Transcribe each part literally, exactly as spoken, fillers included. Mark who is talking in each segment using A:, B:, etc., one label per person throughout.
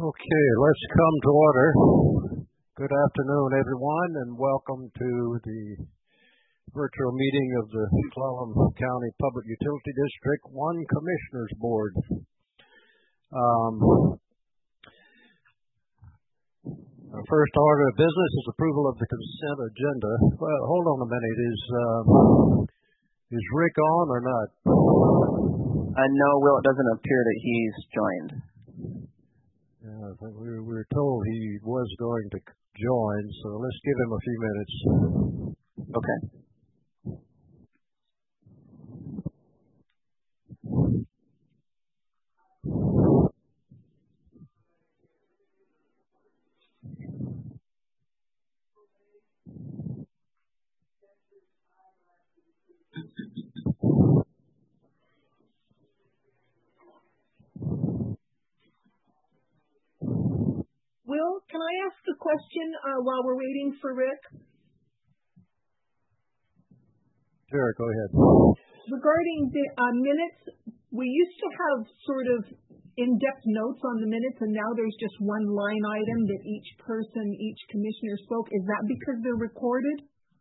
A: Okay, let's come to order. Good afternoon, everyone, and welcome to the virtual meeting of the Clallam County Public Utility District one Commissioners Board. Um, our first order of business is approval of the consent agenda. Well, hold on a minute. Is uh, is Rick on or not?
B: Uh, no, Will, it doesn't appear that he's joined.
A: Yeah, I think we, we were told he was going to join, so let's give him a few minutes.
B: Okay.
C: Will, can I ask a question uh, while we're waiting for Rick?
A: Sure, go ahead.
C: Regarding the uh, minutes, we used to have sort of in-depth notes on the minutes, and now there's just one line item that each person, each commissioner spoke. Is that because they're recorded?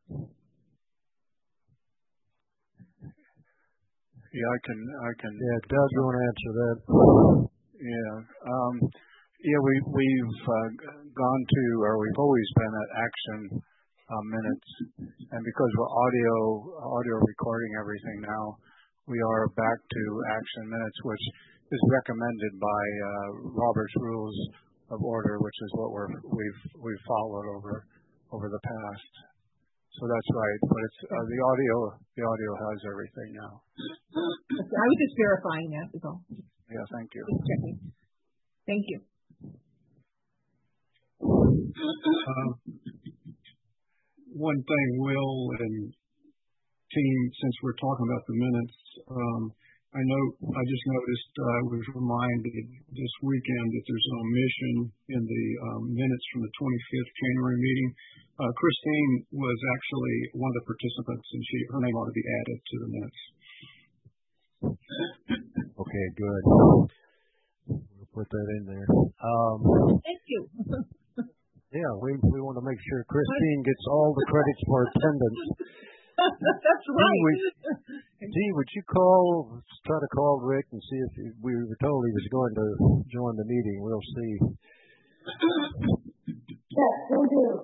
D: Yeah, I can, I can.
A: Yeah, Doug, you want to answer that?
D: Yeah. Um, Yeah, we, we've uh, gone to, or we've always been at action uh, minutes, and because we're audio audio recording everything now, we are back to action minutes, which is recommended by uh, Robert's Rules of Order, which is what we're we've we've followed over over the past. So that's right, but it's uh, the audio the audio has everything now.
C: I was just verifying that is all.
D: Yeah, thank you.
C: Just checking. Thank you.
E: Uh, one thing, Will and team, since we're talking about the minutes, um, I know I just noticed I uh, was reminded this weekend that there's an omission in the um, minutes from the twenty-fifth January meeting. Uh, Christine was actually one of the participants, and she her name ought to be added to the minutes.
A: Okay, good. We'll put that in there. Um,
C: Thank you.
A: Yeah, we we want to make sure Christine gets all the credits for attendance.
C: That's right.
A: Dee, would you call, try to call Rick and see if he, we were told he was going to join the meeting. We'll see.
F: Yes, will do.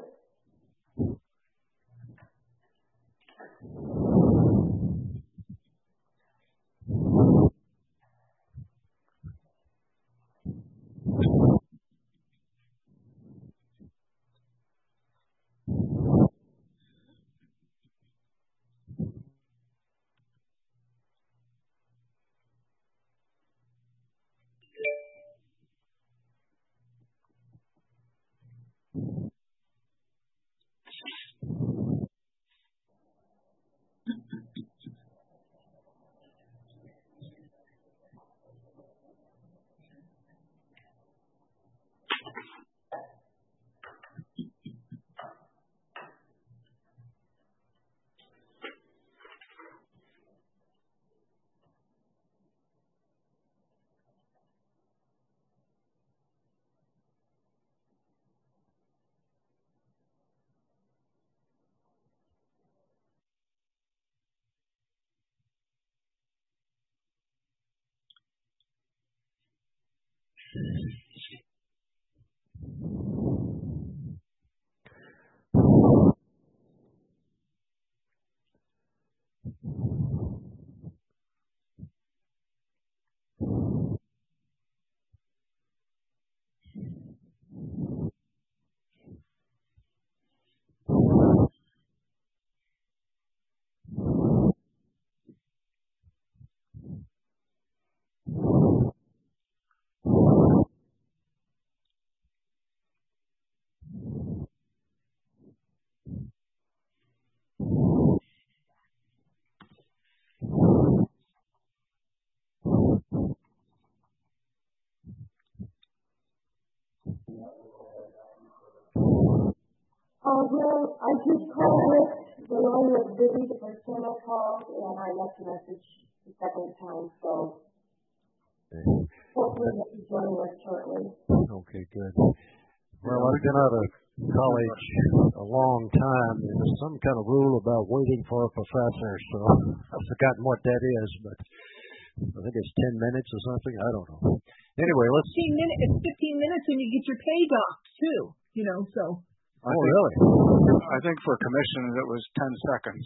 F: Uh, well, I just called Rick. The line was busy the first time I called, and I left a message the second time, so hopefully he'll be joining us shortly.
A: Okay. Okay, good. Well, I've been out of college a long time. There's some kind of rule about waiting for a professor, so I've forgotten what that is, but I think it's ten minutes or something. I don't know. Anyway, let's.
C: fifteen minutes. It's fifteen minutes when you get your pay docked too. You know, so.
D: I
A: oh,
D: think,
A: really?
D: I think for commissioners it was ten seconds.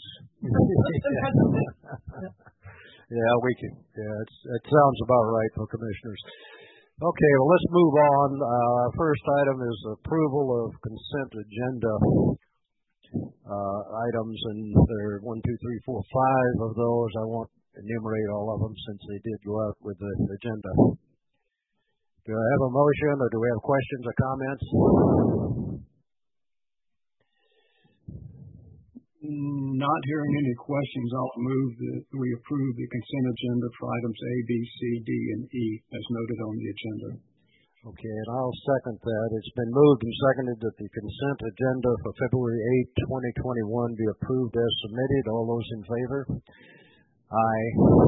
A: Yeah, we can. Yeah, it's, it sounds about right for commissioners. Okay, well, let's move on. Uh, first item is approval of consent agenda uh, items, and there are one, two, three, four, five of those. I won't enumerate all of them since they did go out with the agenda. Do I have a motion, or do we have questions or comments?
E: Not hearing any questions, I'll move that we approve the consent agenda for items A, B, C, D, and E as noted on the agenda.
A: Okay, and I'll second that. It's been moved and seconded that the consent agenda for February eighth, twenty twenty-one be approved as submitted. All those in favor? Aye.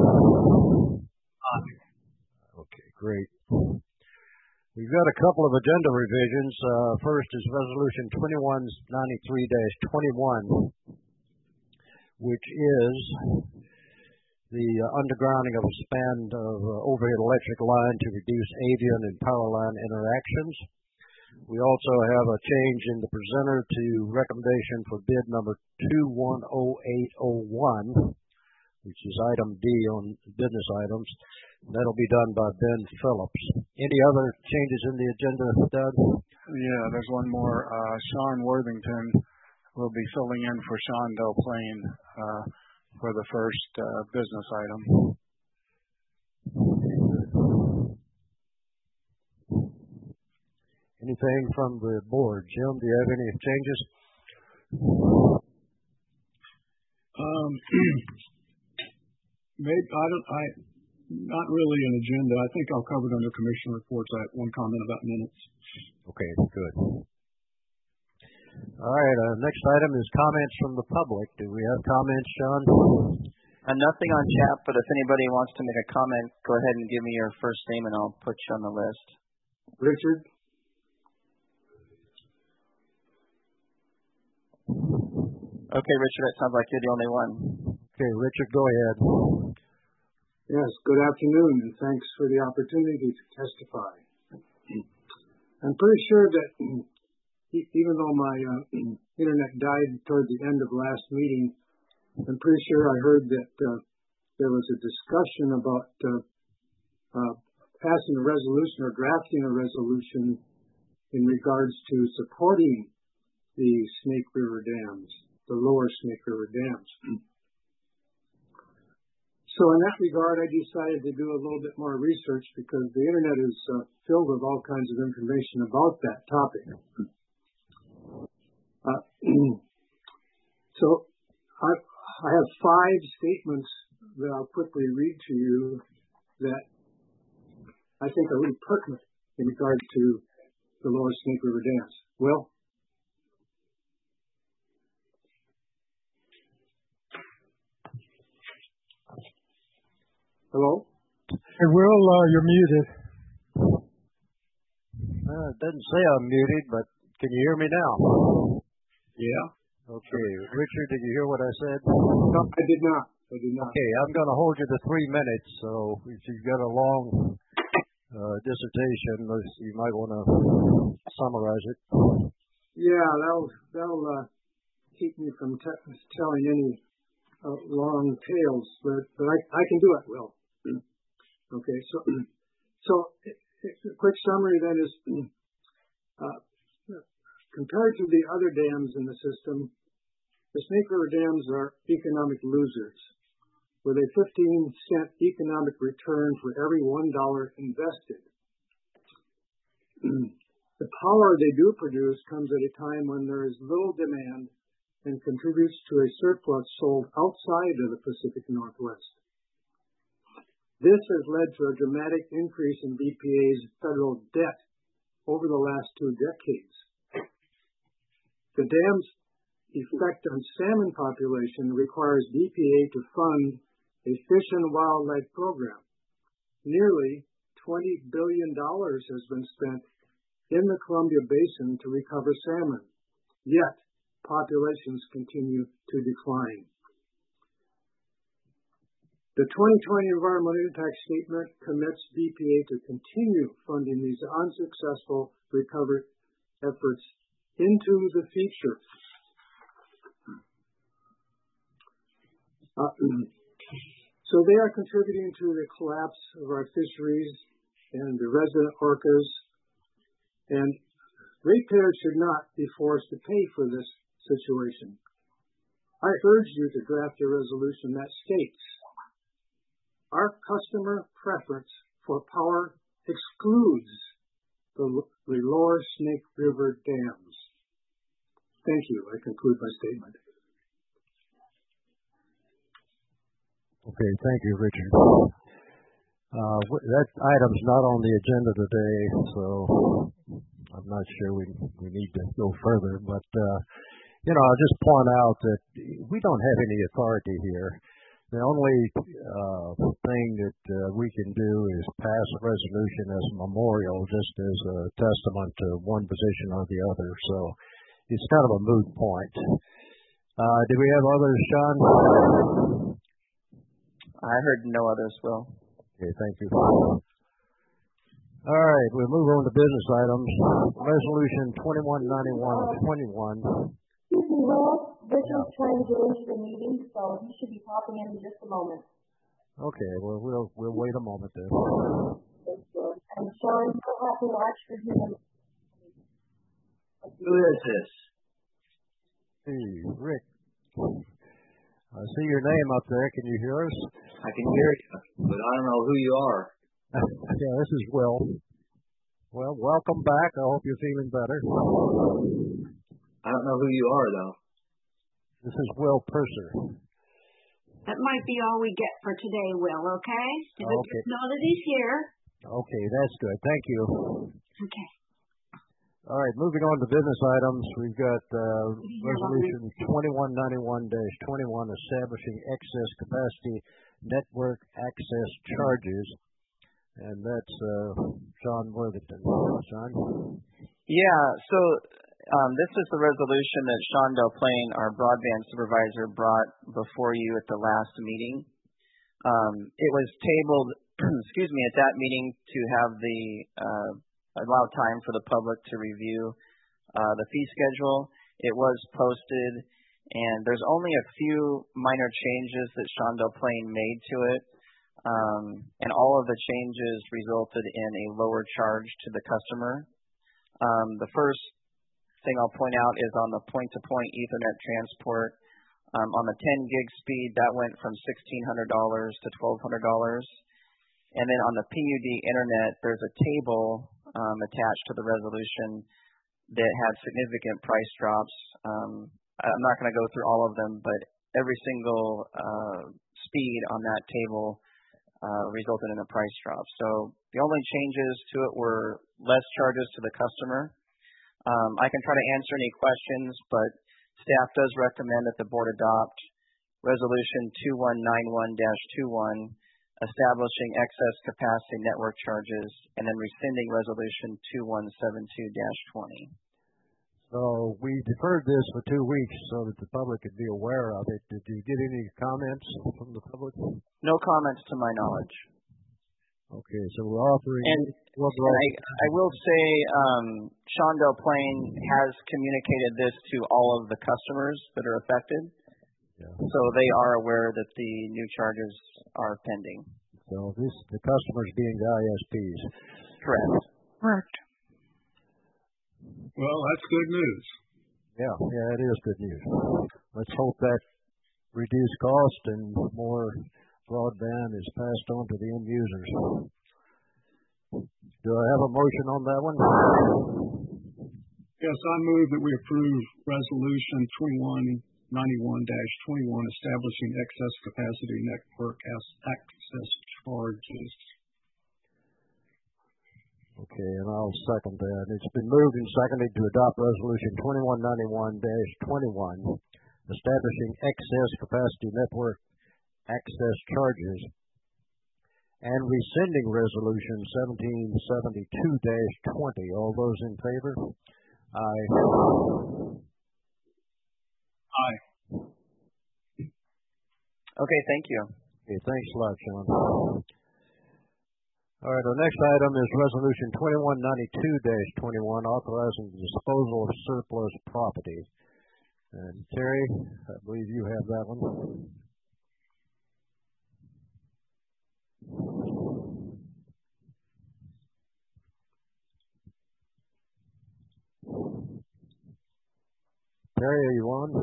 A: Aye. Okay, great. We've got a couple of agenda revisions. Uh, first is Resolution twenty-one ninety-three dash twenty-one, which is the uh, undergrounding of a span of uh, overhead electric line to reduce avian and power line interactions. We also have a change in the presenter to recommendation for bid number two one oh eight oh one, which is item D on business items. That'll be done by Ben Phillips. Any other changes in the agenda, Doug?
D: Yeah, there's one more. Uh, Sean Worthington will be filling in for Sean Del Plain uh, for the first uh, business item.
A: Anything from the board? Jim, do you have any changes?
E: Um, maybe I don't. I not really an agenda. I think I'll cover it under commission reports. I have one comment about minutes.
A: Okay, good. All right. Uh, next item is comments from the public. Do we have comments, Sean?
B: Uh, nothing on chat, but if anybody wants to make a comment, go ahead and give me your first name, and I'll put you on the list.
G: Richard.
B: Okay, Richard, it sounds like you're the only one.
A: Okay, Richard, go ahead.
G: Yes, good afternoon, and thanks for the opportunity to testify. I'm pretty sure that even though my uh, internet died toward the end of last meeting, I'm pretty sure I heard that uh, there was a discussion about uh, uh, passing a resolution or drafting a resolution in regards to supporting the Snake River dams, the lower Snake River dams. So in that regard, I decided to do a little bit more research because the internet is uh, filled with all kinds of information about that topic. Uh, so I, I have five statements that I'll quickly read to you that I think are really pertinent in regard to the lower Snake River dams. Well, hello?
E: Hey, Will, uh, you're muted.
A: Uh, it doesn't say I'm muted, but can you hear me now?
E: Yeah.
A: Okay. Richard, did you hear what I said?
G: No, I did not. I did not.
A: Okay, I'm going to hold you to three minutes, so if you've got a long uh, dissertation, you might want to summarize it.
G: Yeah, that'll, that'll uh, keep me from t- telling any uh, long tales, but, but I, I can do it, Will. Okay, so so a quick summary then is, uh, compared to the other dams in the system, the Snake River dams are economic losers, with a fifteen cent economic return for every one dollar invested. The power they do produce comes at a time when there is little demand and contributes to a surplus sold outside of the Pacific Northwest. This has led to a dramatic increase in B P A's federal debt over the last two decades. The dam's effect on salmon population requires B P A to fund a fish and wildlife program. Nearly twenty billion dollars has been spent in the Columbia Basin to recover salmon, yet populations continue to decline. The twenty twenty Environmental Impact Statement commits B P A to continue funding these unsuccessful recovery efforts into the future. Uh, so they are contributing to the collapse of our fisheries and the resident orcas, and ratepayers should not be forced to pay for this situation. I urge you to draft a resolution that states our customer preference for power excludes the, the lower Snake River dams. Thank you. I conclude my statement.
A: Okay, thank you, Richard. Uh, that item's not on the agenda today, so I'm not sure we we need to go further. But uh, you know, I'll just point out that we don't have any authority here. The only uh, thing that uh, we can do is pass a resolution as a memorial, just as a testament to one position or the other. So it's kind of a moot point. Uh, do we have others, Sean?
B: I heard no others, Will.
A: Okay, thank you. All right, we'll move on to business items. Resolution twenty-one ninety-one twenty-one.
F: Excuse me, Will. Richard's trying to get into the meeting, so he should be popping in in just a moment.
A: Okay, well, we'll we'll wait a moment then.
F: And Sean, you'll have to watch for him.
H: Who is this?
A: Hey, Rick. I see your name up there. Can you hear us?
H: I can hear you, but I don't know who you are.
A: Yeah, this is Will. Well, welcome back. I hope you're feeling better.
H: I don't know who you are, though.
A: This is Will Purser.
I: That might be all we get for today, Will, okay?
A: Okay.
I: Just know that he's here.
A: Okay, that's good. Thank you.
I: Okay.
A: All right, moving on to business items. We've got uh, Resolution twenty-one ninety-one dash twenty-one establishing excess capacity network access charges. And that's uh, John Worthington. John?
B: Yeah, so um, this is the resolution that Sean Del Plain, our broadband supervisor, brought before you at the last meeting. Um, it was tabled, excuse me, at that meeting to have the uh, allow time for the public to review uh, the fee schedule. It was posted, and there's only a few minor changes that Sean Del Plain made to it. Um, and all of the changes resulted in a lower charge to the customer. Um, the first thing I'll point out is on the point-to-point Ethernet transport. Um, on the ten gig speed, that went from sixteen hundred dollars to twelve hundred dollars. And then on the P U D internet, there's a table um, attached to the resolution that had significant price drops. Um, I'm not going to go through all of them, but every single uh, speed on that table Uh, resulted in a price drop. So the only changes to it were less charges to the customer. Um, I can try to answer any questions, but staff does recommend that the board adopt Resolution twenty-one ninety-one dash twenty-one, establishing excess capacity network charges, and then rescinding Resolution twenty-one seventy-two dash twenty.
A: So we deferred this for two weeks so that the public could be aware of it. Did you get any comments from the public?
B: No comments to my knowledge.
A: Okay, so we're offering...
B: And, and I, I will say um, Sean Del Plain has communicated this to all of the customers that are affected. Yeah. So they are aware that the new charges are pending.
A: So this the customers being the I S Ps.
B: Correct.
I: Correct.
E: Well, that's good news.
A: Yeah, yeah, it is good news. Let's hope that reduced cost and more broadband is passed on to the end users. Do I have a motion on that one?
E: Yes, I move that we approve Resolution twenty-one ninety-one dash twenty-one establishing excess capacity network access charges.
A: Okay, and I'll second that. It's been moved and seconded to adopt Resolution twenty-one ninety-one dash twenty-one, establishing excess capacity network access charges and rescinding Resolution seventeen seventy-two dash twenty. All those in favor? Aye.
E: Aye.
B: Okay, thank you.
A: Okay, thanks a lot, Sean. All right, our next item is Resolution twenty-one ninety-two dash twenty-one, authorizing the disposal of surplus property. And Terry, I believe you have that one. Terry, are you on?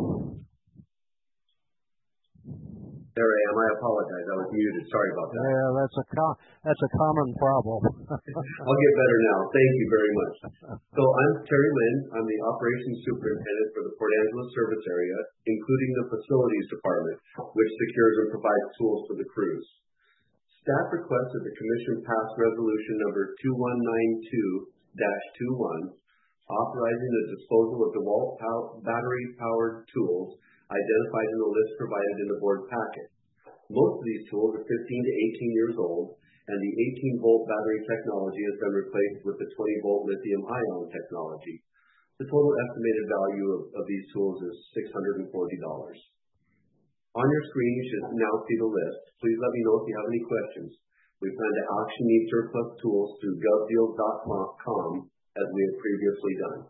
J: There I am. I apologize. I was muted. Sorry about that.
A: Yeah, that's a com- that's a common problem.
J: I'll get better now. Thank you very much. So I'm Terry Lynn. I'm the operations superintendent for the Port Angeles service area, including the facilities department, which secures and provides tools for the crews. Staff requests that the commission pass resolution number two one nine two dash twenty-one, authorizing the disposal of DeWalt pow- battery-powered tools identified in the list provided in the board packet. Most of these tools are fifteen to eighteen years old, and the eighteen volt battery technology has been replaced with the twenty volt lithium-ion technology. The total estimated value of, of these tools is six hundred forty dollars. On your screen, you should now see the list. Please let me know if you have any questions. We plan to auction these surplus tools through gov deals dot com as we have previously done.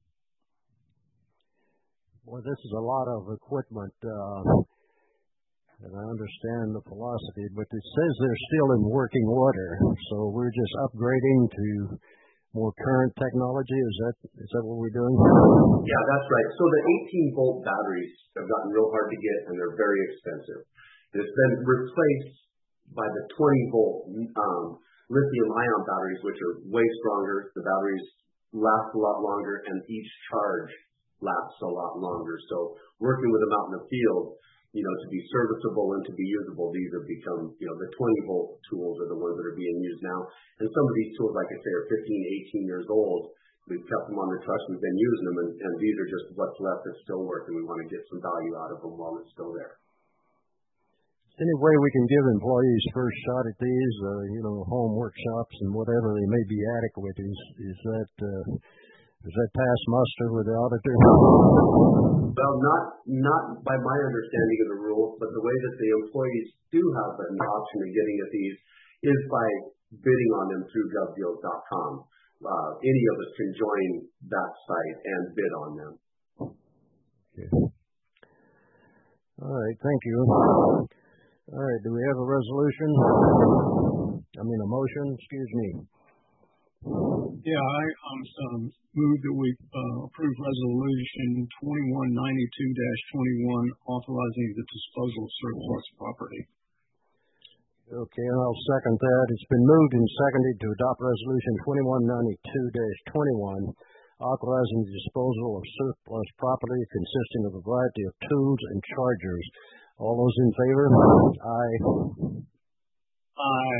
A: Well, this is a lot of equipment, uh, and I understand the philosophy, but it says they're still in working order, so we're just upgrading to more current technology. Is that is that what we're doing?
J: Yeah, that's right. So the eighteen volt batteries have gotten real hard to get, and they're very expensive. It's been replaced by the twenty volt um, lithium-ion batteries, which are way stronger. The batteries last a lot longer, and each charge lasts a lot longer. So working with them out in the field, you know, to be serviceable and to be usable, these have become, you know, the twenty volt tools are the ones that are being used now. And some of these tools, like I say, are fifteen, eighteen years old. We've kept them on the trucks. We've been using them, and, and these are just what's left that still work, and we want to get some value out of them while it's still there.
A: Any way we can give employees first shot at these, uh, you know, home workshops and whatever they may be adequate, is, is that, uh, does that pass muster with the auditor?
J: Well, not not by my understanding of the rules, but the way that the employees do have an option of getting at these is by bidding on them through gov deals dot com. Uh, any of us can join that site and bid on them.
A: Okay. All right, thank you. All right, do we have a resolution? I mean a motion, excuse me.
E: Yeah, I um, move that we uh, approve resolution twenty-one ninety-two dash twenty-one, authorizing the disposal of surplus property.
A: Okay, I'll second that. It's been moved and seconded to adopt resolution twenty-one ninety-two dash twenty-one, authorizing the disposal of surplus property consisting of a variety of tools and chargers. All those in favor? Aye.
E: Aye.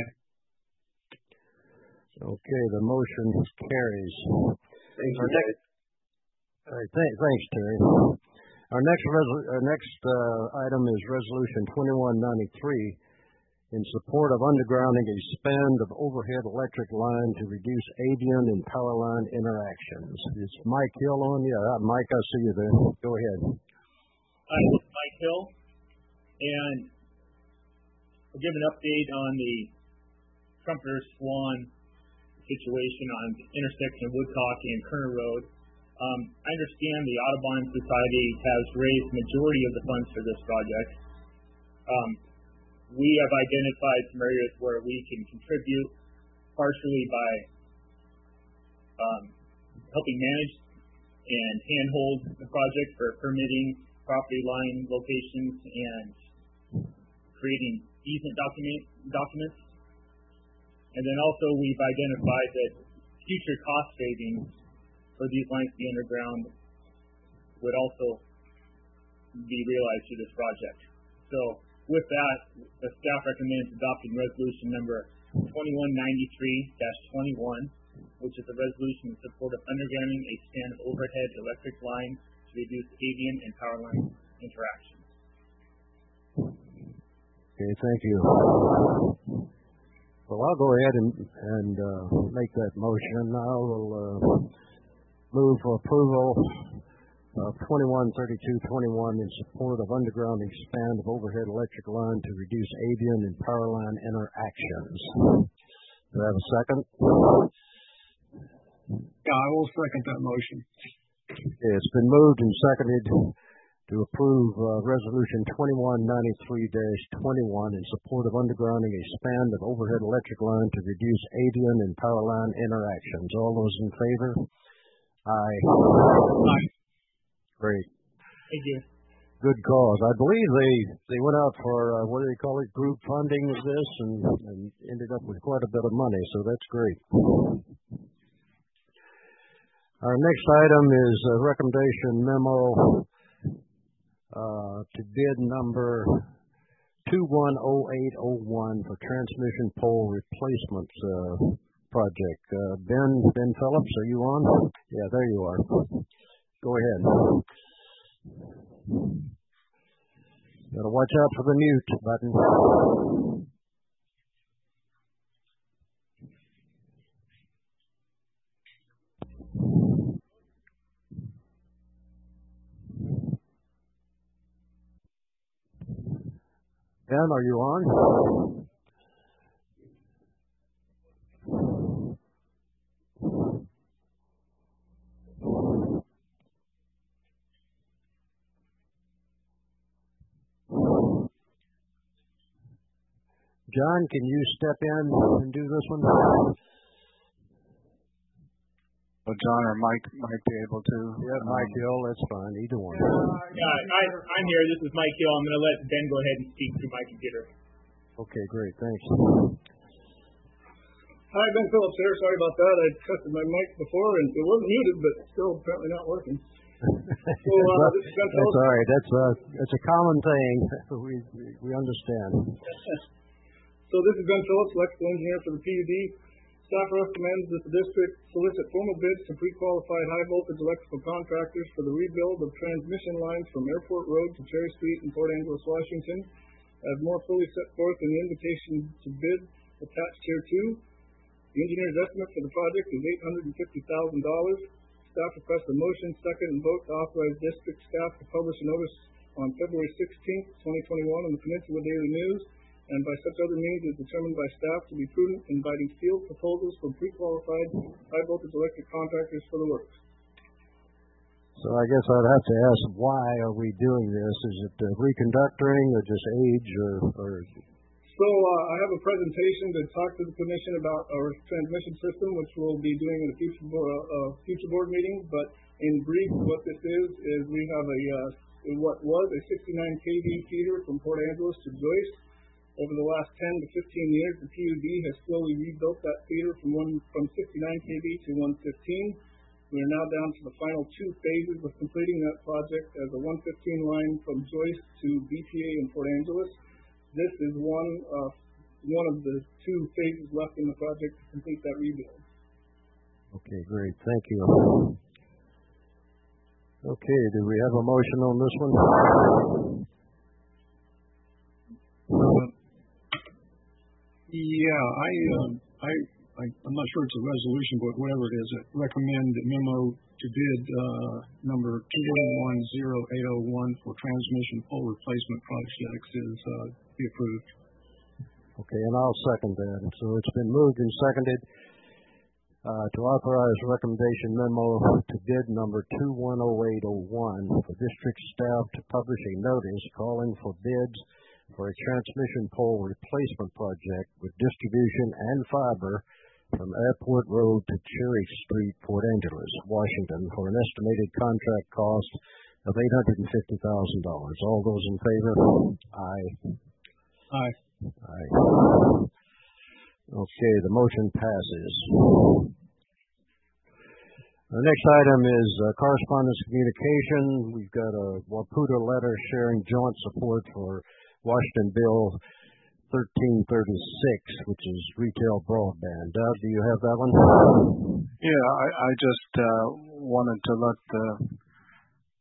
A: Okay, the motion carries.
J: Thank you.
A: Our next, all right, th- thanks, Terry. Our next resol- our next uh, item is resolution twenty-one ninety-three, in support of undergrounding a span of overhead electric line to reduce avian and power line interactions. Is Mike Hill on? Yeah, Mike, I see you there. Go ahead.
K: Hi, this is Mike Hill, and I'll give an update on the Trumpeter Swan situation on the intersection of Woodcock and Kerner Road. Um, I understand the Audubon Society has raised the majority of the funds for this project. Um, we have identified some areas where we can contribute, partially by um, helping manage and handhold the project for permitting property line locations and creating easement document, documents. And then also we've identified that future cost savings for these lines to be underground would also be realized through this project. So with that, the staff recommends adopting resolution number twenty-one ninety-three dash twenty-one, which is a resolution in support of undergrounding a span of overhead electric lines to reduce avian and power line interactions.
A: Okay, thank you. Well, I'll go ahead and, and uh, make that motion. I will uh, move for approval of twenty-one thirty-two twenty-one in support of underground expand of overhead electric line to reduce avian and power line interactions. Do I have a second?
E: Yeah, I will second that motion.
A: Okay, it's been moved and seconded to approve uh, Resolution twenty-one ninety-three dash twenty-one in support of undergrounding a span of overhead electric line to reduce avian and power line interactions. All those in favor? Aye.
E: Aye.
A: Great.
K: Thank you.
A: Good cause. I believe they, they went out for, uh, what do they call it, group funding of this and, and ended up with quite a bit of money, so that's great. Our next item is a recommendation memo uh, to bid number two one oh eight oh one for transmission pole replacement uh, project. Uh, Ben, Ben Phillips, are you on? Yeah, there you are. Go ahead. Gotta watch out for the mute button. Ben, are you on? John, can you step in and do this one?
D: Well, John or Mike might be able to.
A: Yeah, Mike Hill, that's fine. Either one.
K: Yeah, I, I'm here. This is Mike Hill. I'm going to let Ben go ahead and speak through my computer.
A: Okay, great. Thanks.
L: Hi, Ben Phillips here. Sorry about that. I tested my mic before and it wasn't muted, but still apparently not working. So, uh, this is Ben Phillips.
A: That's all right. That's a, that's a common thing. We, we, we understand.
L: So this is Ben Phillips, electrical engineer for the P U D. Staff recommends that the district solicit formal bids to pre-qualified high-voltage electrical contractors for the rebuild of transmission lines from Airport Road to Cherry Street in Port Angeles, Washington, as more fully set forth in the invitation to bid attached here too. The engineer's estimate for the project is eight hundred fifty thousand dollars. Staff requests a motion, second, and vote to authorize district staff to publish a notice on February sixteenth, twenty twenty-one in the Peninsula Daily News, and by such other means as determined by staff to be prudent, inviting field proposals from pre-qualified high-voltage electric contractors for the works.
A: So I guess I'd have to ask, why are we doing this? Is it uh, reconductoring or just age or... or...
L: So uh, I have a presentation to talk to the commission about our transmission system, which we'll be doing in a future, bo- uh, future board meeting. But in brief, what this is, is we have a uh, what was a sixty-nine K V feeder from Port Angeles to Joyce. Over the last ten to fifteen years, the P U D has slowly rebuilt that feeder from one from sixty-nine K V to one fifteen. We are now down to the final two phases of completing that project as a one fifteen line from Joyce to B P A in Port Angeles. This is one uh, one of the two phases left in the project to complete that rebuild.
A: Okay, great. Thank you. Okay, do we have a motion on this one?
E: Uh, yeah, I, uh, I, I, I'm not sure it's a resolution, but whatever it is, I recommend the memo to bid uh, number two one zero eight oh one for transmission pole replacement projects is uh, be approved.
A: Okay, and I'll second that. So it's been moved and seconded uh, to authorize recommendation memo to bid number two one oh eight oh one for district staff to publish a notice calling for bids for a transmission pole replacement project with distribution and fiber from Airport Road to Cherry Street, Port Angeles, Washington, for an estimated contract cost of eight hundred fifty thousand dollars. All those in favor? Aye.
E: Aye.
A: Aye. Okay, the motion passes. The next item is uh, correspondence communication. We've got a Waputa letter sharing joint support for Washington Bill thirteen thirty-six, which is retail broadband. Doug, do you have that one?
D: Yeah, I, I just uh, wanted to let the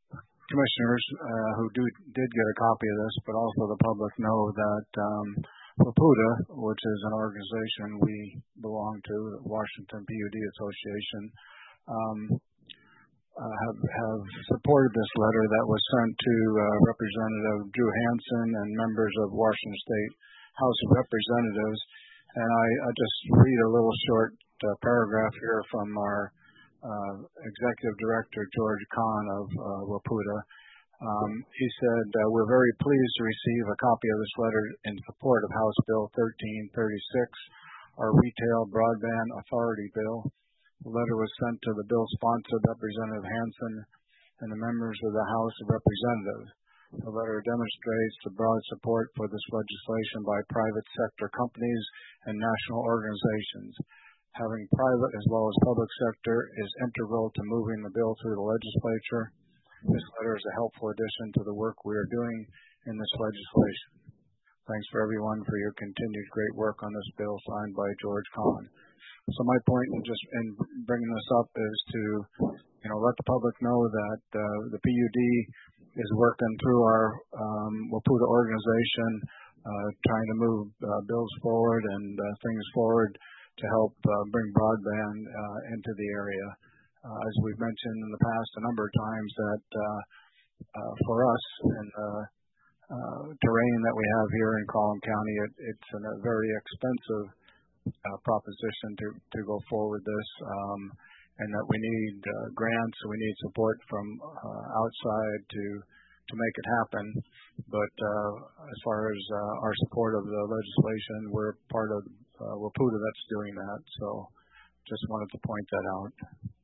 D: commissioners uh, who do, did get a copy of this, but also the public know that um, WPUDA, which is an organization we belong to, the Washington P U D Association, um, uh, have, have supported this letter that was sent to uh, Representative Drew Hansen and members of Washington State House of Representatives. And I, I just read a little short uh, paragraph here from our uh, Executive Director, George Kahn of uh, WPUDA. Um, he said, uh, we're very pleased to receive a copy of this letter in support of House Bill thirteen thirty-six, our Retail Broadband Authority Bill. The letter was sent to the bill sponsor, Representative Hansen, and the members of the House of Representatives. The letter demonstrates the broad support for this legislation by private sector companies and national organizations. Having private as well as public sector is integral to moving the bill through the legislature. This letter is a helpful addition to the work we are doing in this legislation. Thanks for everyone for your continued great work on this bill signed by George Kahn. So my point in just in bringing this up is to, you know, let the public know that uh, the P U D is working through our um, WPUDA organization, uh, trying to move uh, bills forward and uh, things forward to help uh, bring broadband uh, into the area. Uh, as we've mentioned in the past a number of times, that uh, uh, for us in the uh, terrain that we have here in Clallam County, it, it's an, a very expensive uh, proposition to, to go forward this, um, and that we need uh, grants, we need support from uh, outside to to make it happen. But uh, as far as uh, our support of the legislation, we're part of uh, WPUDA that's doing that. So just wanted to point that out.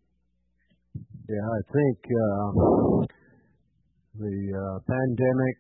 A: Yeah, I think uh, the uh, pandemic,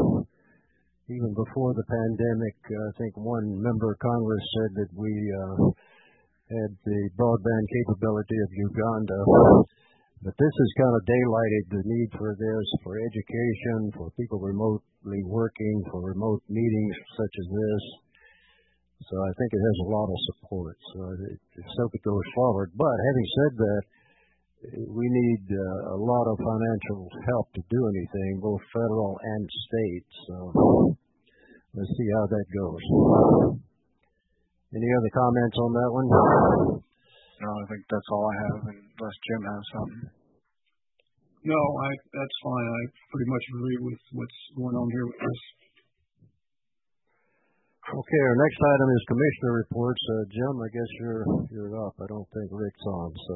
A: even before the pandemic, I think one member of Congress said that we uh, had the broadband capability of Uganda. But this has kind of daylighted the need for this, for education, for people remotely working, for remote meetings such as this. So I think it has a lot of support. So it, let's hope it goes forward. But having said that, we need uh, a lot of financial help to do anything, both federal and state. So let's see how that goes. Any other comments on that one?
D: No, I think that's all I have, unless Jim has something.
E: No, I, that's fine. I pretty much agree with what's going on here with this.
A: Okay, our next item is commissioner reports. Uh, Jim, I guess you're you're up. I don't think Rick's on, so.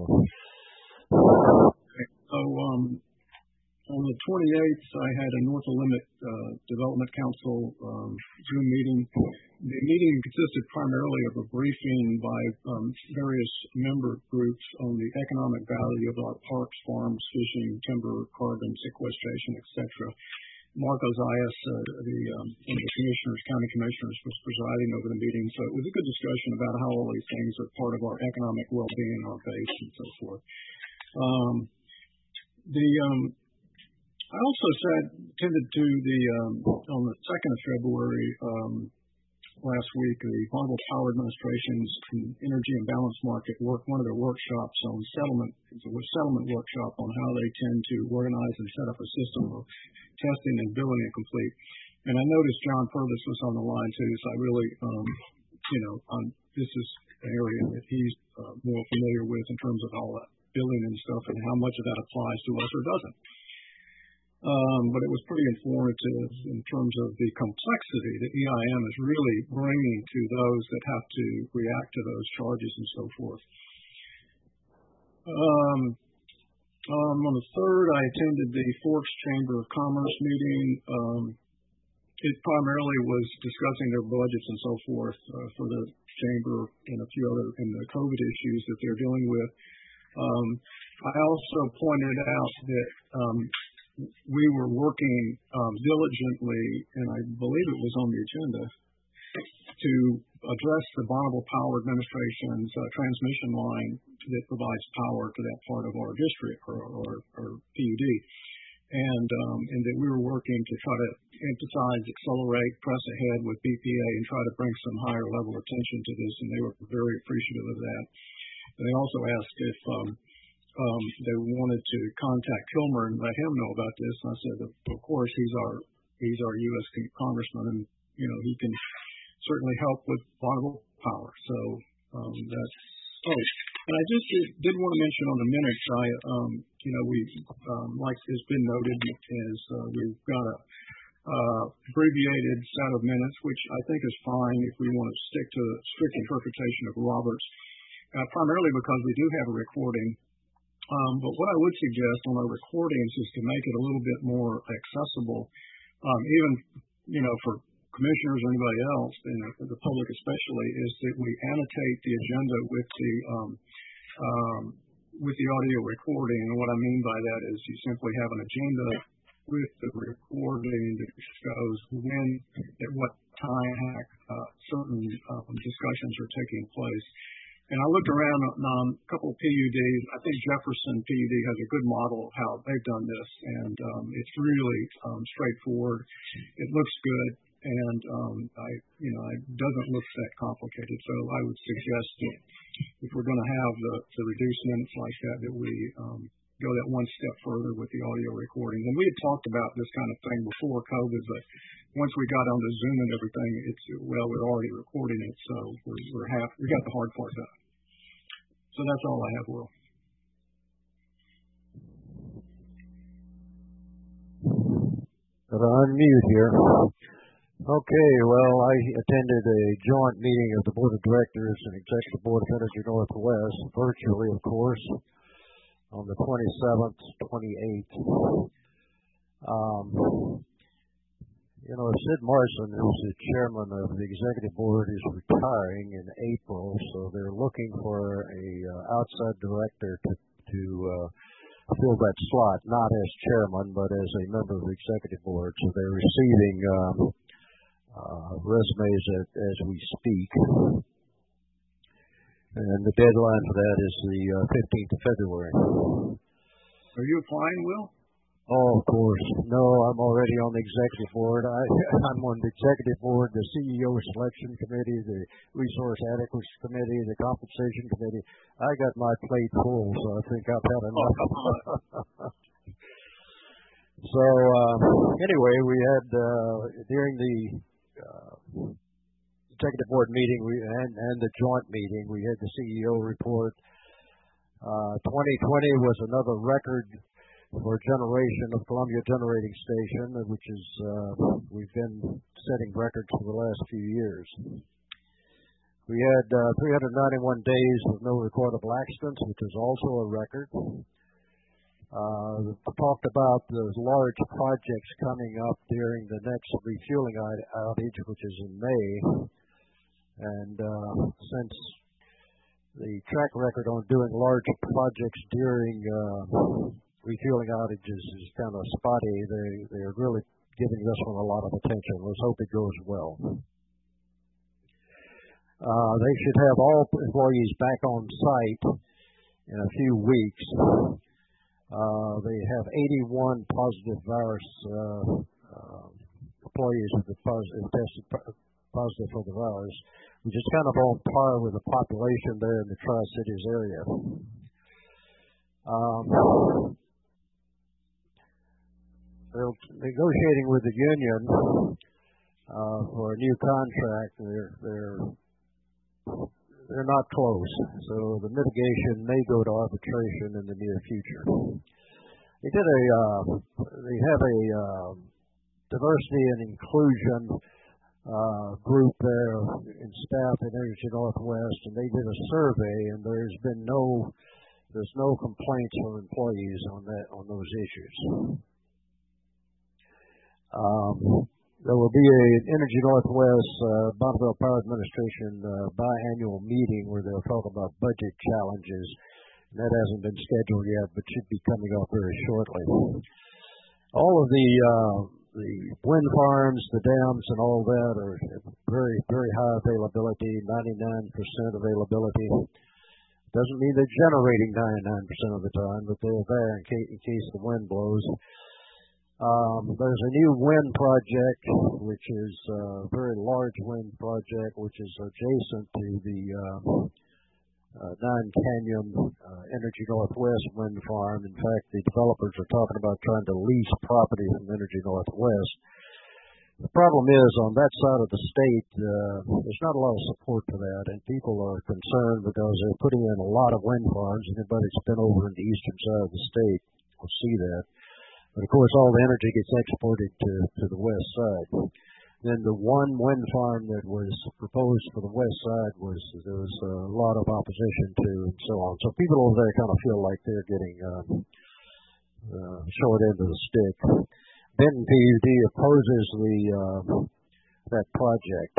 E: So um, on the twenty-eighth, I had a North Willamette uh, Development Council um, Zoom meeting. The meeting consisted primarily of a briefing by um, various member groups on the economic value of our parks, farms, fishing, timber, carbon sequestration, et cetera. Marco Zayas, uh, the, um, one of the commissioners, county commissioners, was presiding over the meeting. So it was a good discussion about how all these things are part of our economic well-being, our base, and so forth. Um, the um, I also said, attended to the um, on the second of February um, last week, the Bonneville Power Administration's Energy and Balance Market work one of their workshops on settlement. It's a settlement workshop on how they tend to organize and set up a system of testing and billing and complete. And I noticed John Purvis was on the line too, so I really, um, you know, um, this is an area that he's uh, more familiar with in terms of all that billing and stuff and how much of that applies to us or doesn't. Um, but it was pretty informative in terms of the complexity that E I M is really bringing to those that have to react to those charges and so forth. Um, um, on the third, I attended the Forks Chamber of Commerce meeting. Um, it primarily was discussing their budgets and so forth uh, for the chamber and a few other and the COVID issues that they're dealing with. Um, I also pointed out that um, we were working um, diligently, and I believe it was on the agenda, to address the Bonneville Power Administration's uh, transmission line that provides power to that part of our district, or, or, or P U D. And, um, and that we were working to try to emphasize, accelerate, press ahead with B P A and try to bring some higher level attention to this, and they were very appreciative of that. And they also asked if um, um, they wanted to contact Kilmer and let him know about this. And I said, of course, he's our he's our U S congressman, and you know he can certainly help with bondable power. So um, that's oh, and I just did, did want to mention on the minutes. I um, you know we um, like has been noted is uh, we've got a uh, abbreviated set of minutes, which I think is fine if we want to stick to strict interpretation of Roberts, uh, primarily because we do have a recording. Um, but what I would suggest on our recordings is to make it a little bit more accessible, um, even you know for commissioners or anybody else, and the public especially, is that we annotate the agenda with the um, um, with the audio recording. And what I mean by that is you simply have an agenda with the recording that shows when, at what time, uh, certain um, discussions are taking place. And I looked around on a couple of P U Ds. I think Jefferson P U D has a good model of how they've done this, and um, it's really um, straightforward. It looks good, and um, I, you know, it doesn't look that complicated. So I would suggest that if we're going to have the, the reduced minutes like that, that we um, go that one step further with the audio recordings. And we had talked about this kind of thing before COVID, but once we got onto Zoom and everything, it's well, we're already recording it, so we're, we're half, we got the hard part done. So that's all I have, Will.
A: Gotta unmute here. Okay, well, I attended a joint meeting of the Board of Directors and Executive Board of Energy Northwest, virtually, of course, on the twenty-seventh, twenty-eighth. Um, you know, Sid Marson, who's the chairman of the Executive Board, is retiring in April, so they're looking for a uh, outside director to, to uh, fill that slot, not as chairman, but as a member of the Executive Board. So they're receiving um, uh, resumes as, as we speak. And the deadline for that is the uh, fifteenth of February.
E: Are you applying, Will?
A: Oh, of course. No, I'm already on the Executive Board. I, I'm on the Executive Board, the C E O Selection Committee, the Resource Adequacy Committee, the Compensation Committee. I got my plate full, so I think I've had enough. So, uh, anyway, we had, uh, during the uh, Executive Board meeting we, and, and the joint meeting, we had the C E O report. Uh, twenty twenty was another record for generation of Columbia Generating Station, which is, uh, we've been setting records for the last few years. We had uh, three hundred ninety-one days with no recordable accidents, which is also a record. Uh, we talked about the large projects coming up during the next refueling outage, which is in May. And uh, since the track record on doing large projects during uh, refueling outages is kind of spotty, they, they're really giving this one a lot of attention. Let's hope it goes well. Uh, they should have all employees back on site in a few weeks. Uh, they have eighty-one positive virus uh, uh, employees who have positive, tested positive for the virus, which is kind of on par with the population there in the Tri-Cities area. Um, they're negotiating with the union uh, for a new contract. They're they're they're not close, so the mitigation may go to arbitration in the near future. They did a uh, they have a uh, diversity and inclusion uh, group there in staff at Energy Northwest, and they did a survey, and there's been no there's no complaints from employees on that on those issues. Um, There will be a Energy Northwest uh, Bonneville Power Administration uh, biannual meeting where they'll talk about budget challenges. And that hasn't been scheduled yet, but should be coming up very shortly. All of the uh, the wind farms, the dams, and all that are very, very high availability, ninety-nine percent availability. Doesn't mean they're generating ninety-nine percent of the time, but they're there in case, in case the wind blows. Um, there's a new wind project, which is a very large wind project, which is adjacent to the uh, uh, Nine Canyon uh, Energy Northwest wind farm. In fact, the developers are talking about trying to lease property from Energy Northwest. The problem is, on that side of the state, uh, there's not a lot of support for that, and people are concerned because they're putting in a lot of wind farms. Anybody that's been over in the eastern side of the state will see that. But, of course, all the energy gets exported to, to the west side. Then the one wind farm that was proposed for the west side was there was a lot of opposition to, and so on. So people over there kind of feel like they're getting uh, uh, short end of the stick. Benton P U D opposes the uh, that project.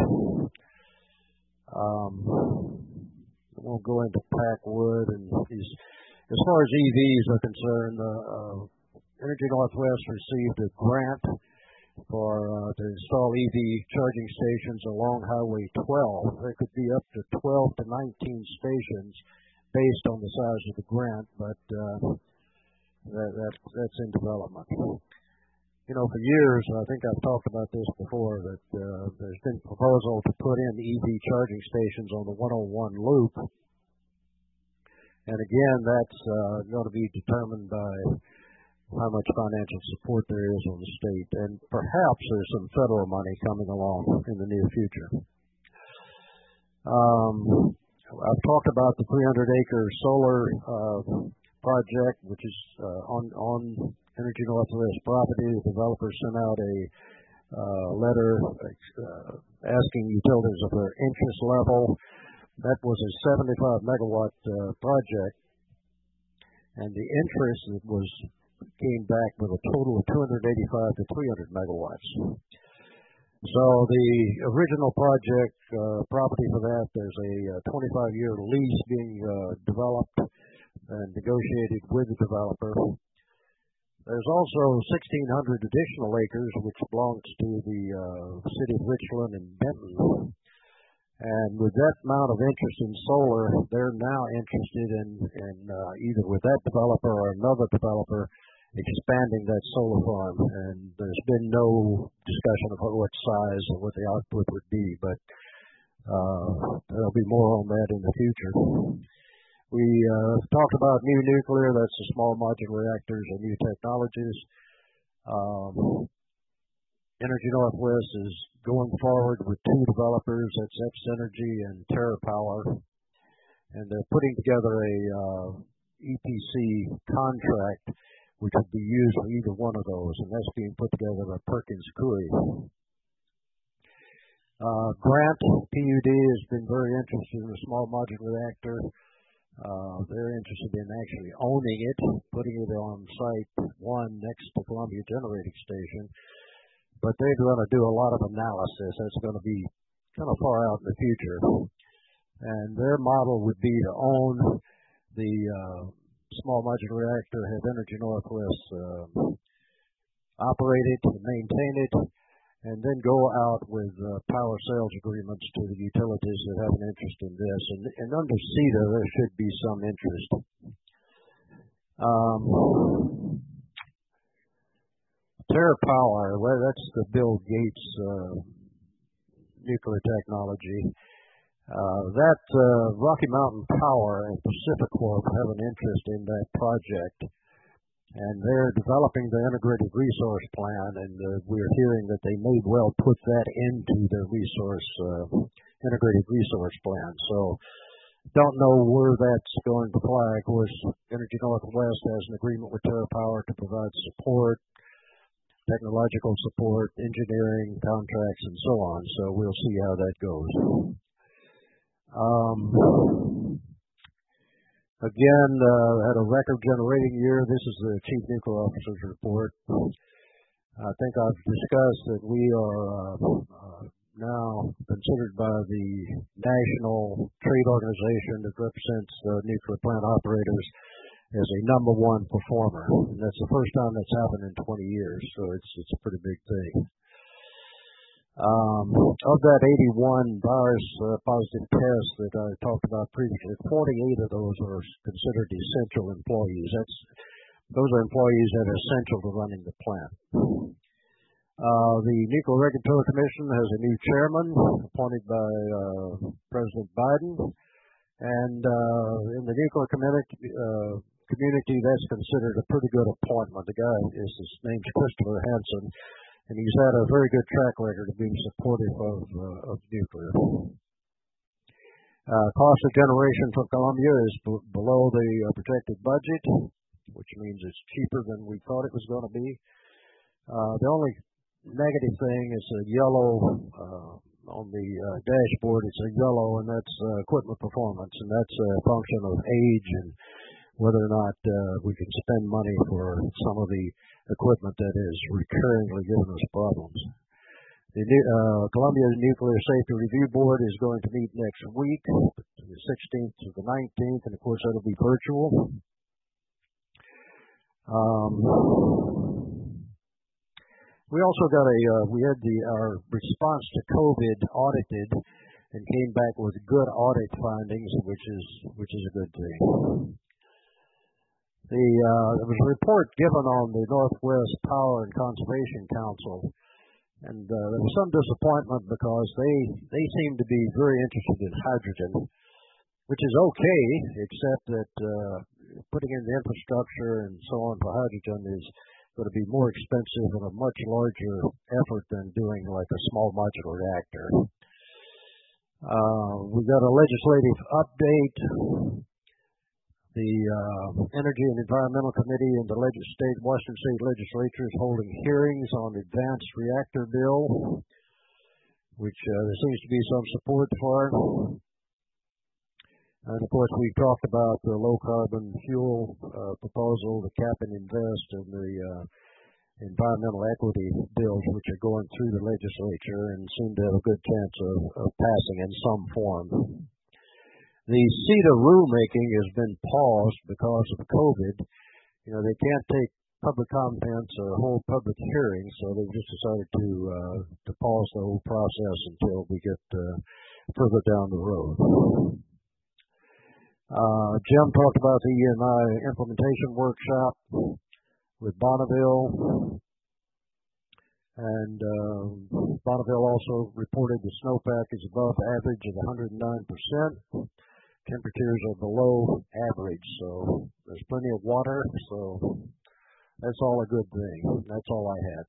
A: Um, we'll go into Packwood, and these, as far as E Vs are concerned, uh, uh, Energy Northwest received a grant for uh, to install E V charging stations along Highway twelve. There could be up to twelve to nineteen stations based on the size of the grant, but uh, that, that, that's in development. You know, for years, I think I've talked about this before, that uh, there's been proposal to put in E V charging stations on the one oh one loop. And again, that's uh, going to be determined by how much financial support there is on the state. And perhaps there's some federal money coming along in the near future. Um, I've talked about the three hundred acre solar uh, project, which is uh, on, on Energy Northwest property. The developer sent out a uh, letter uh, asking utilities of their interest level. That was a seventy-five megawatt uh, project, and the interest was came back with a total of two hundred eighty-five to three hundred megawatts. So the original project uh, property for that, there's a twenty-five year lease being uh, developed and negotiated with the developer. There's also sixteen hundred additional acres which belongs to the uh, city of Richland and Benton. And with that amount of interest in solar, they're now interested in, in uh, either with that developer or another developer expanding that solar farm. And there's been no discussion of what size or what the output would be, but uh, there'll be more on that in the future. We uh, talked about new nuclear, that's the small modular reactors and new technologies. Um, Energy Northwest is going forward with two developers, that's X-Energy and TerraPower, and they're putting together a uh, E P C contract which would be used for either one of those, and that's being put together by Perkins Coie. Uh, Grant, P U D, has been very interested in the small modular reactor. Uh, they're interested in actually owning it, putting it on site one next to Columbia Generating Station. But they're going to do a lot of analysis. That's going to be kind of far out in the future. And their model would be to own the uh, small modular reactor, have Energy Northwest uh, operate it, maintain it, and then go out with uh, power sales agreements to the utilities that have an interest in this. And, and under C E T A, there should be some interest. Um, TerraPower, well, that's the Bill Gates uh, nuclear technology. Uh, that uh, Rocky Mountain Power and PacifiCorp have an interest in that project, and they're developing the integrated resource plan, and uh, we're hearing that they may well put that into their resource uh, integrated resource plan. So don't know where that's going to fly. Of course, Energy Northwest has an agreement with TerraPower to provide support, technological support, engineering, contracts, and so on. So we'll see how that goes. Um, again, uh, had a record generating year. This is the Chief Nuclear Officer's report. I think I've discussed that we are uh, uh, now considered by the National Trade Organization that represents uh, nuclear plant operators as a number one performer. And that's the first time that's happened in twenty years, so it's it's a pretty big thing. Um, of that eighty-one virus uh, positive tests that I talked about previously, forty-eight of those are considered essential employees. That's those are employees that are essential to running the plant. Uh, the Nuclear Regulatory Commission has a new chairman appointed by uh, President Biden, and uh, in the nuclear community, uh, community, that's considered a pretty good appointment. The guy is his name's Christopher Hansen. and he's had a very good track record of being supportive of, uh, of nuclear. Uh, cost of generation for Columbia is b- below the uh, projected budget, which means it's cheaper than we thought it was going to be. Uh, the only negative thing is a yellow uh, on the uh, dashboard. It's a yellow, and that's uh, equipment performance, and that's a function of age and whether or not uh, we can spend money for some of the equipment that is recurringly giving us problems. The uh, Columbia Nuclear Safety Review Board is going to meet next week, the sixteenth to the nineteenth, and of course that'll be virtual. Um, we also got a, uh, we had the, our response to COVID audited and came back with good audit findings, which is, which is a good thing. The, uh, there was a report given on the Northwest Power and Conservation Council. And uh, there was some disappointment because they, they seem to be very interested in hydrogen, which is okay, except that uh, putting in the infrastructure and so on for hydrogen is going to be more expensive and a much larger effort than doing like a small modular reactor. Uh, we got a legislative update. The uh, Energy and Environmental Committee in the legis- state, Washington State Legislature is holding hearings on the Advanced Reactor Bill, which uh, there seems to be some support for. And of course, we talked about the low carbon fuel uh, proposal, the cap and invest, and the uh, environmental equity bills, which are going through the legislature and seem to have a good chance of, of passing in some form. The CETA rulemaking has been paused because of COVID. You know, they can't take public comments or hold public hearings, so they've just decided to uh, to pause the whole process until we get uh, further down the road. Uh, Jim talked about the E and I implementation workshop with Bonneville, and uh, Bonneville also reported the snowpack is above average at one hundred nine percent. Temperatures are below average, so there's plenty of water, so that's all a good thing. That's all I had.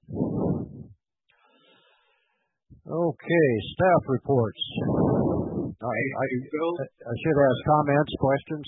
A: Okay, staff reports. I, I, I should ask comments, questions.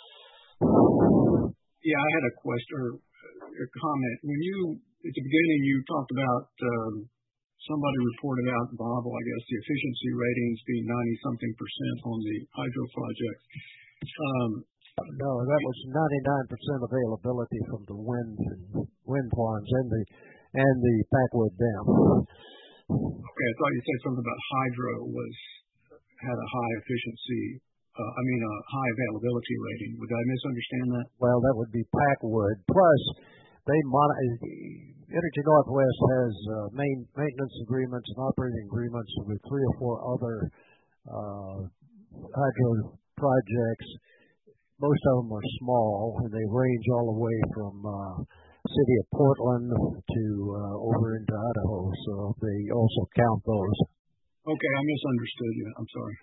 E: Yeah, I had a question or a comment. When you, at the beginning, you talked about um, somebody reported out in Bonneville, I guess, the efficiency ratings being ninety-something percent on the hydro project. Um,
A: no, that was ninety-nine percent availability from the wind wind farms and the and the Packwood Dam.
E: Okay, I thought you said something about hydro was had a high efficiency. Uh, I mean, a high availability rating. Would I misunderstand that?
A: Well, that would be Packwood. Plus, they mon- Energy Northwest has uh, main maintenance agreements and operating agreements with three or four other uh, hydro projects. Most of them are small, and they range all the way from uh, city of Portland to uh, over into Idaho. So they also count those.
E: Okay, I misunderstood you. I'm sorry.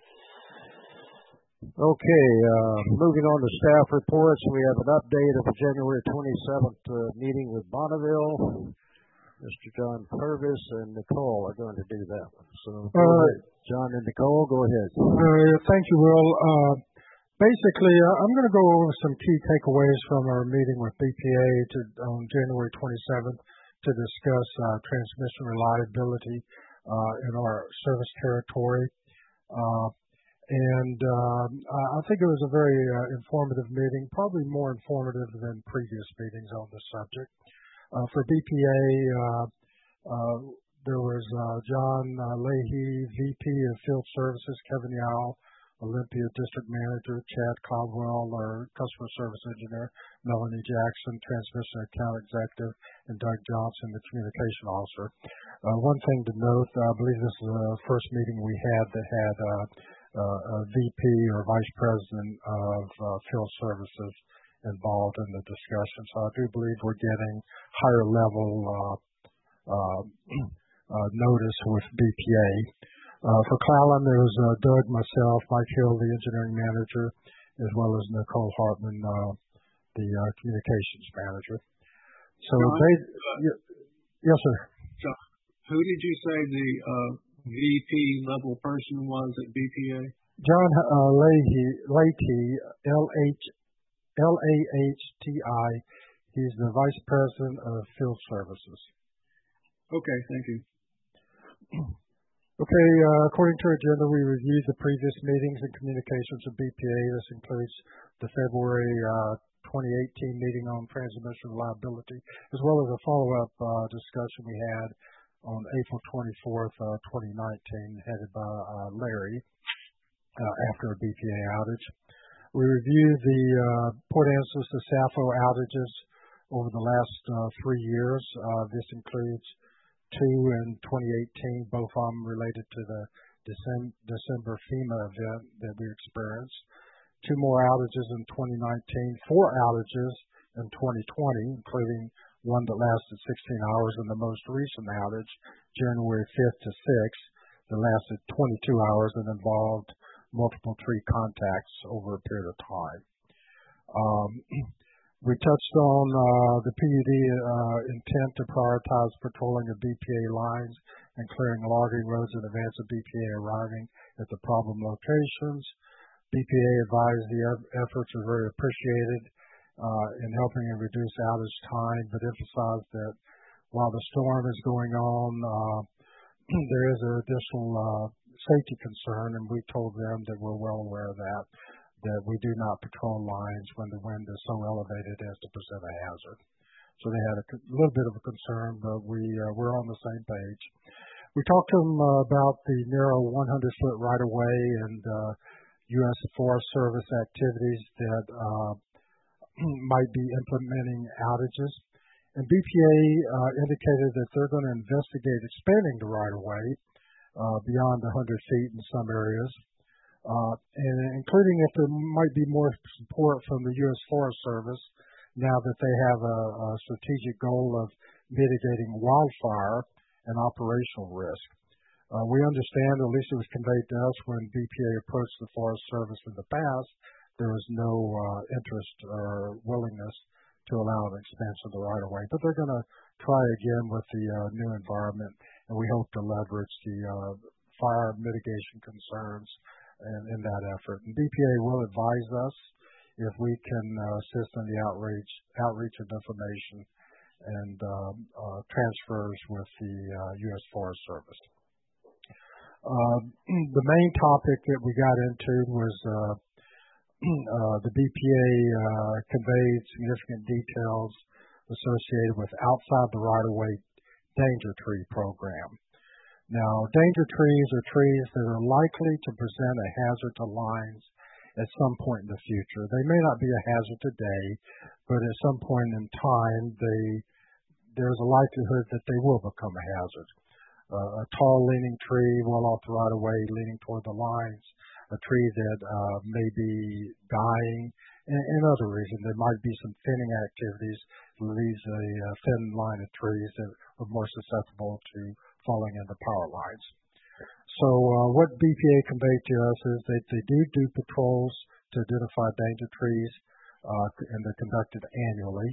A: Okay, uh, moving on to staff reports. We have an update of the January twenty-seventh uh, meeting with Bonneville. Mister John Purvis and Nicole are going to do that one. So, go uh, ahead. John and Nicole, go ahead.
M: Uh, thank you, Will. Uh, basically, uh, I'm going to go over some key takeaways from our meeting with B P A to, on January twenty-seventh to discuss uh, transmission reliability uh, in our service territory. Uh, And um, I think it was a very uh, informative meeting, probably more informative than previous meetings on this subject. Uh, for B P A, uh, uh, there was uh, John uh, Leahy, V P of Field Services, Kevin Yao, Olympia District Manager, Chad Caldwell, our Customer Service Engineer, Melanie Jackson, Transmission Account Executive, and Doug Johnson, the Communication Officer. Uh, one thing to note, I believe this is the first meeting we had that had uh, Uh, a V P or Vice President of uh, Field Services involved in the discussion. So I do believe we're getting higher level uh, uh, uh, notice with B P A. Uh, for Clallam, there was uh, Doug, myself, Mike Hill, the engineering manager, as well as Nicole Hartman, uh, the uh, communications manager. So
E: John,
M: they,
E: uh,
M: y- yes, sir.
E: John, who did you say the uh, V P level person was at B P A?
M: John uh, Leahy, Leahy, L H L A H T I. He's the Vice President of Field Services.
E: Okay, thank you.
M: Okay, uh, according to our agenda, we reviewed the previous meetings and communications of B P A. This includes the February uh, twenty eighteen meeting on transmission reliability, as well as a follow-up uh, discussion we had on April twenty-fourth, uh, twenty nineteen, headed by uh, Larry uh, after a B P A outage. We reviewed the uh, Port Angeles to Sappho outages over the last uh, three years. Uh, this includes two in twenty eighteen, both of them related to the December, December FEMA event that we experienced. Two more outages in twenty nineteen, four outages in twenty twenty, including one that lasted sixteen hours, and the most recent outage, January fifth to sixth, that lasted twenty-two hours and involved multiple tree contacts over a period of time. Um, We touched on uh, the P U D uh, intent to prioritize patrolling of B P A lines and clearing logging roads in advance of B P A arriving at the problem locations. B P A advised the efforts are very appreciated uh, in helping and reduce outage time, but emphasized that while the storm is going on, uh, there is an additional uh, safety concern, and we told them that we're well aware of that. that we do not patrol lines when the wind is so elevated as to present a hazard. So they had a little bit of a concern, but we, uh, we're on the same page. We talked to them uh, about the narrow one hundred foot right-of-way and uh, U S Forest Service activities that uh, might be implementing outages. And B P A uh, indicated that they're going to investigate expanding the right-of-way uh, beyond one hundred feet in some areas. Uh, and including if there might be more support from the U S Forest Service now that they have a, a strategic goal of mitigating wildfire and operational risk. Uh, we understand, at least it was conveyed to us when B P A approached the Forest Service in the past, there was no uh, interest or willingness to allow an expansion of the right-of-way. But they're going to try again with the uh, new environment, and we hope to leverage the uh, fire mitigation concerns In, in that effort. And B P A will advise us if we can uh, assist in the outreach, outreach of information and uh, uh, transfers with the uh, U S Forest Service. Uh, the main topic that we got into was uh, uh, the B P A uh, conveyed significant details associated with outside the right-of-way danger tree program. Now, danger trees are trees that are likely to present a hazard to lines at some point in the future. They may not be a hazard today, but at some point in time, they, there's a likelihood that they will become a hazard. Uh, a tall leaning tree well off the right of way leaning toward the lines, a tree that uh, may be dying, and, and other reasons. There might be some thinning activities that leaves a uh, thin line of trees that are more susceptible to falling into power lines. So uh, what B P A conveyed to us is that they do do patrols to identify danger trees, uh, and they're conducted annually.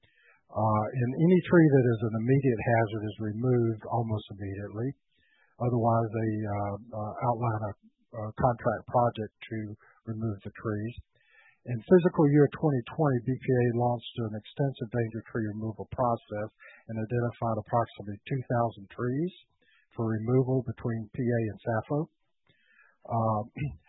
M: Uh, and any tree that is an immediate hazard is removed almost immediately. Otherwise, they uh, uh, outline a, a contract project to remove the trees. In fiscal year twenty twenty, B P A launched an extensive danger tree removal process and identified approximately two thousand trees for removal between P A and Sappho. Uh,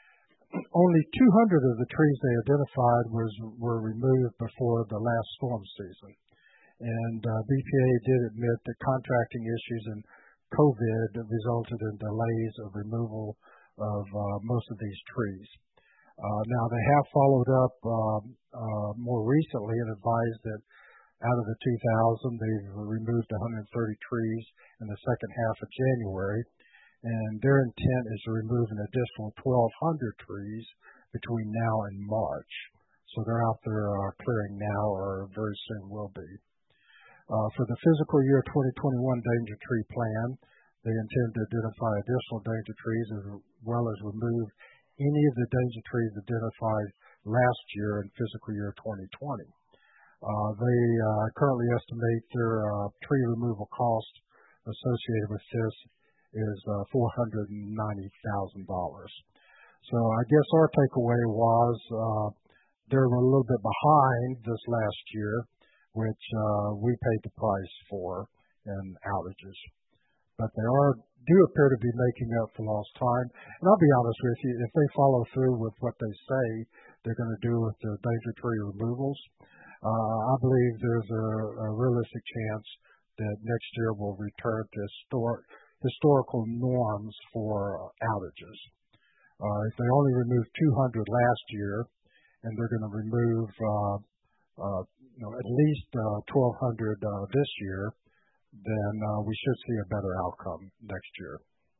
M: only two hundred of the trees they identified was, were removed before the last storm season. And uh, B P A did admit that contracting issues and COVID resulted in delays of removal of uh, most of these trees. Uh, now, they have followed up uh, uh, more recently and advised that out of the two thousand, they've removed one hundred thirty trees in the second half of January, and their intent is to remove an additional twelve hundred trees between now and March. So they're out there uh, clearing now, or very soon will be. Uh, for the fiscal year twenty twenty-one danger tree plan, they intend to identify additional danger trees as well as remove any of the danger trees identified last year in fiscal year twenty twenty. Uh, they uh, currently estimate their uh, tree removal cost associated with this is uh, four hundred ninety thousand dollars. So I guess our takeaway was uh, they were a little bit behind this last year, which uh, we paid the price for in outages. But they are do appear to be making up for lost time. And I'll be honest with you, if they follow through with what they say they're going to do with the danger tree removals, uh, I believe there's a, a realistic chance that next year will return to historic, historical norms for outages. Uh, if they only removed two hundred last year, and they're going to remove uh, uh, you know, at least uh, twelve hundred uh, this year, then uh, we should see a better outcome next year.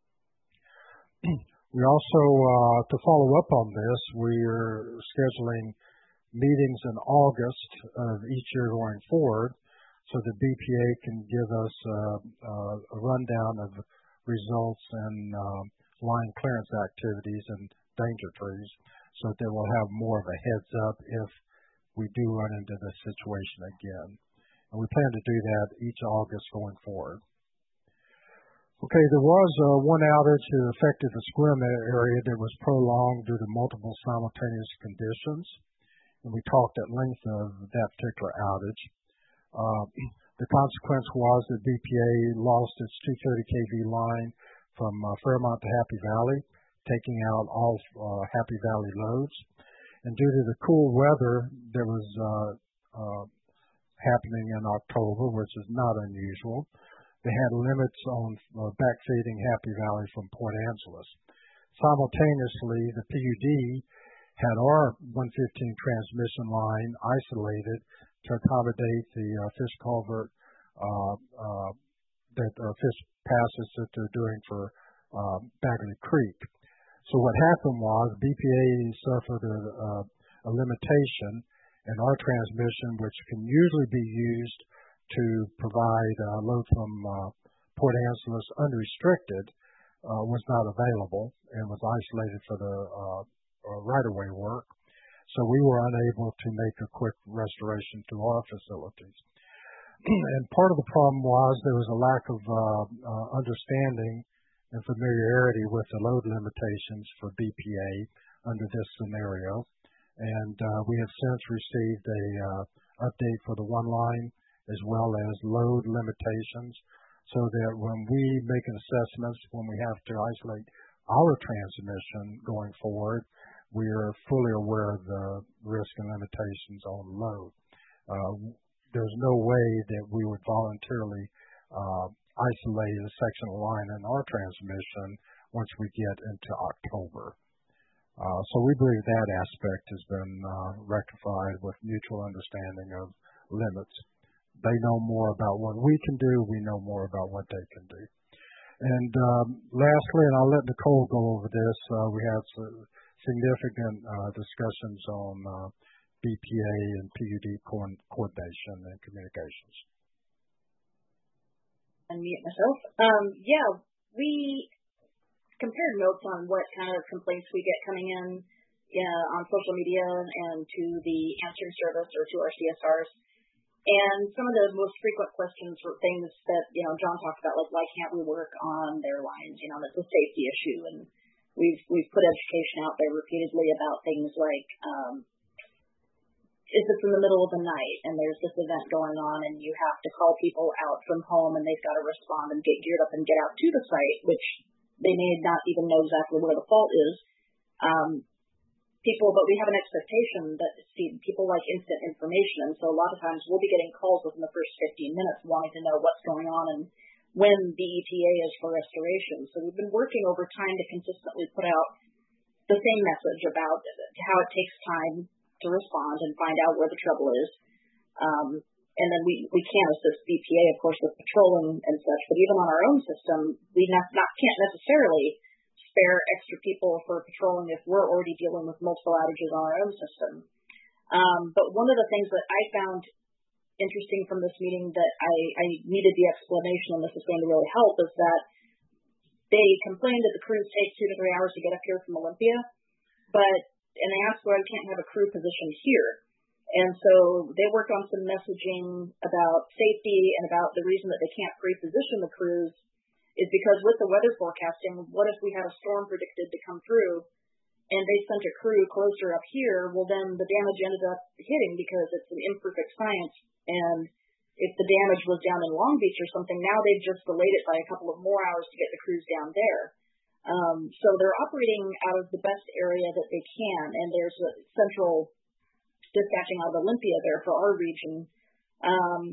M: We also, uh, to follow up on this, we're scheduling meetings in August of each year going forward, so the B P A can give us uh, uh, a rundown of results and uh, line clearance activities and danger trees, so that they will have more of a heads up if we do run into this situation again. And we plan to do that each August going forward. Okay, there was uh, one outage that affected the Sequim area that was prolonged due to multiple simultaneous conditions, and we talked at length of that particular outage. Uh, the consequence was that B P A lost its two hundred thirty kilovolt line from uh, Fairmont to Happy Valley, taking out all uh, Happy Valley loads. And due to the cool weather that was uh, uh, happening in October, which is not unusual, they had limits on uh, backfeeding Happy Valley from Port Angeles. Simultaneously, the P U D had our one fifteen transmission line isolated to accommodate the uh, fish culvert uh, uh, that uh, fish passes that they're doing for uh, Bagley Creek. So what happened was B P A suffered a, a, a limitation in our transmission, which can usually be used to provide uh, load from uh, Port Angeles unrestricted, uh, was not available and was isolated for the uh, uh, right-of-way work. So we were unable to make a quick restoration to our facilities. And part of the problem was there was a lack of uh, uh, understanding and familiarity with the load limitations for B P A under this scenario. And uh, we have since received a uh, update for the one line as well as load limitations, so that when we make assessments, when we have to isolate our transmission going forward, we are fully aware of the risk and limitations on load. Uh, there's no way that we would voluntarily uh, isolate a section of line in our transmission once we get into October. Uh, so we believe that aspect has been uh, rectified with mutual understanding of limits. They know more about what we can do. We know more about what they can do. And um, lastly, and I'll let Nicole go over this, uh, we had some significant uh, discussions on uh, B P A and P U D co- coordination and communications.
N: Unmute myself. Um, yeah, we compared notes on what kind of complaints we get coming in yeah, on social media and to the answering service or to our C S Rs. And some of the most frequent questions were things that, you know, John talked about, like, why can't we work on their lines? You know, that's a safety issue. And we've we've put education out there repeatedly about things like, um, if it's in the middle of the night and there's this event going on and you have to call people out from home and they've got to respond and get geared up and get out to the site, which they may not even know exactly where the fault is. Um, people, but we have an expectation that see, people like instant information, and so a lot of times we'll be getting calls within the first fifteen minutes wanting to know what's going on and when the E T A is for restoration. So we've been working over time to consistently put out the same message about how it takes time to respond and find out where the trouble is. Um, and then we, we can assist B P A, of course, with patrolling and such, but even on our own system, we not, not can't necessarily spare extra people for patrolling if we're already dealing with multiple outages on our own system. Um, but one of the things that I found interesting from this meeting that I, I needed the explanation, and this is going to really help, is that they complained that the crews take two to three hours to get up here from Olympia, but and they asked why we can't have a crew positioned here. And so they work on some messaging about safety and about the reason that they can't pre-position the crews is because with the weather forecasting, what if we had a storm predicted to come through and they sent a crew closer up here? Well, then the damage ended up hitting because it's an imperfect science. And if the damage was down in Long Beach or something, now they've just delayed it by a couple of more hours to get the crews down there. Um, so they're operating out of the best area that they can, and there's a central dispatching out of Olympia there for our region. Um,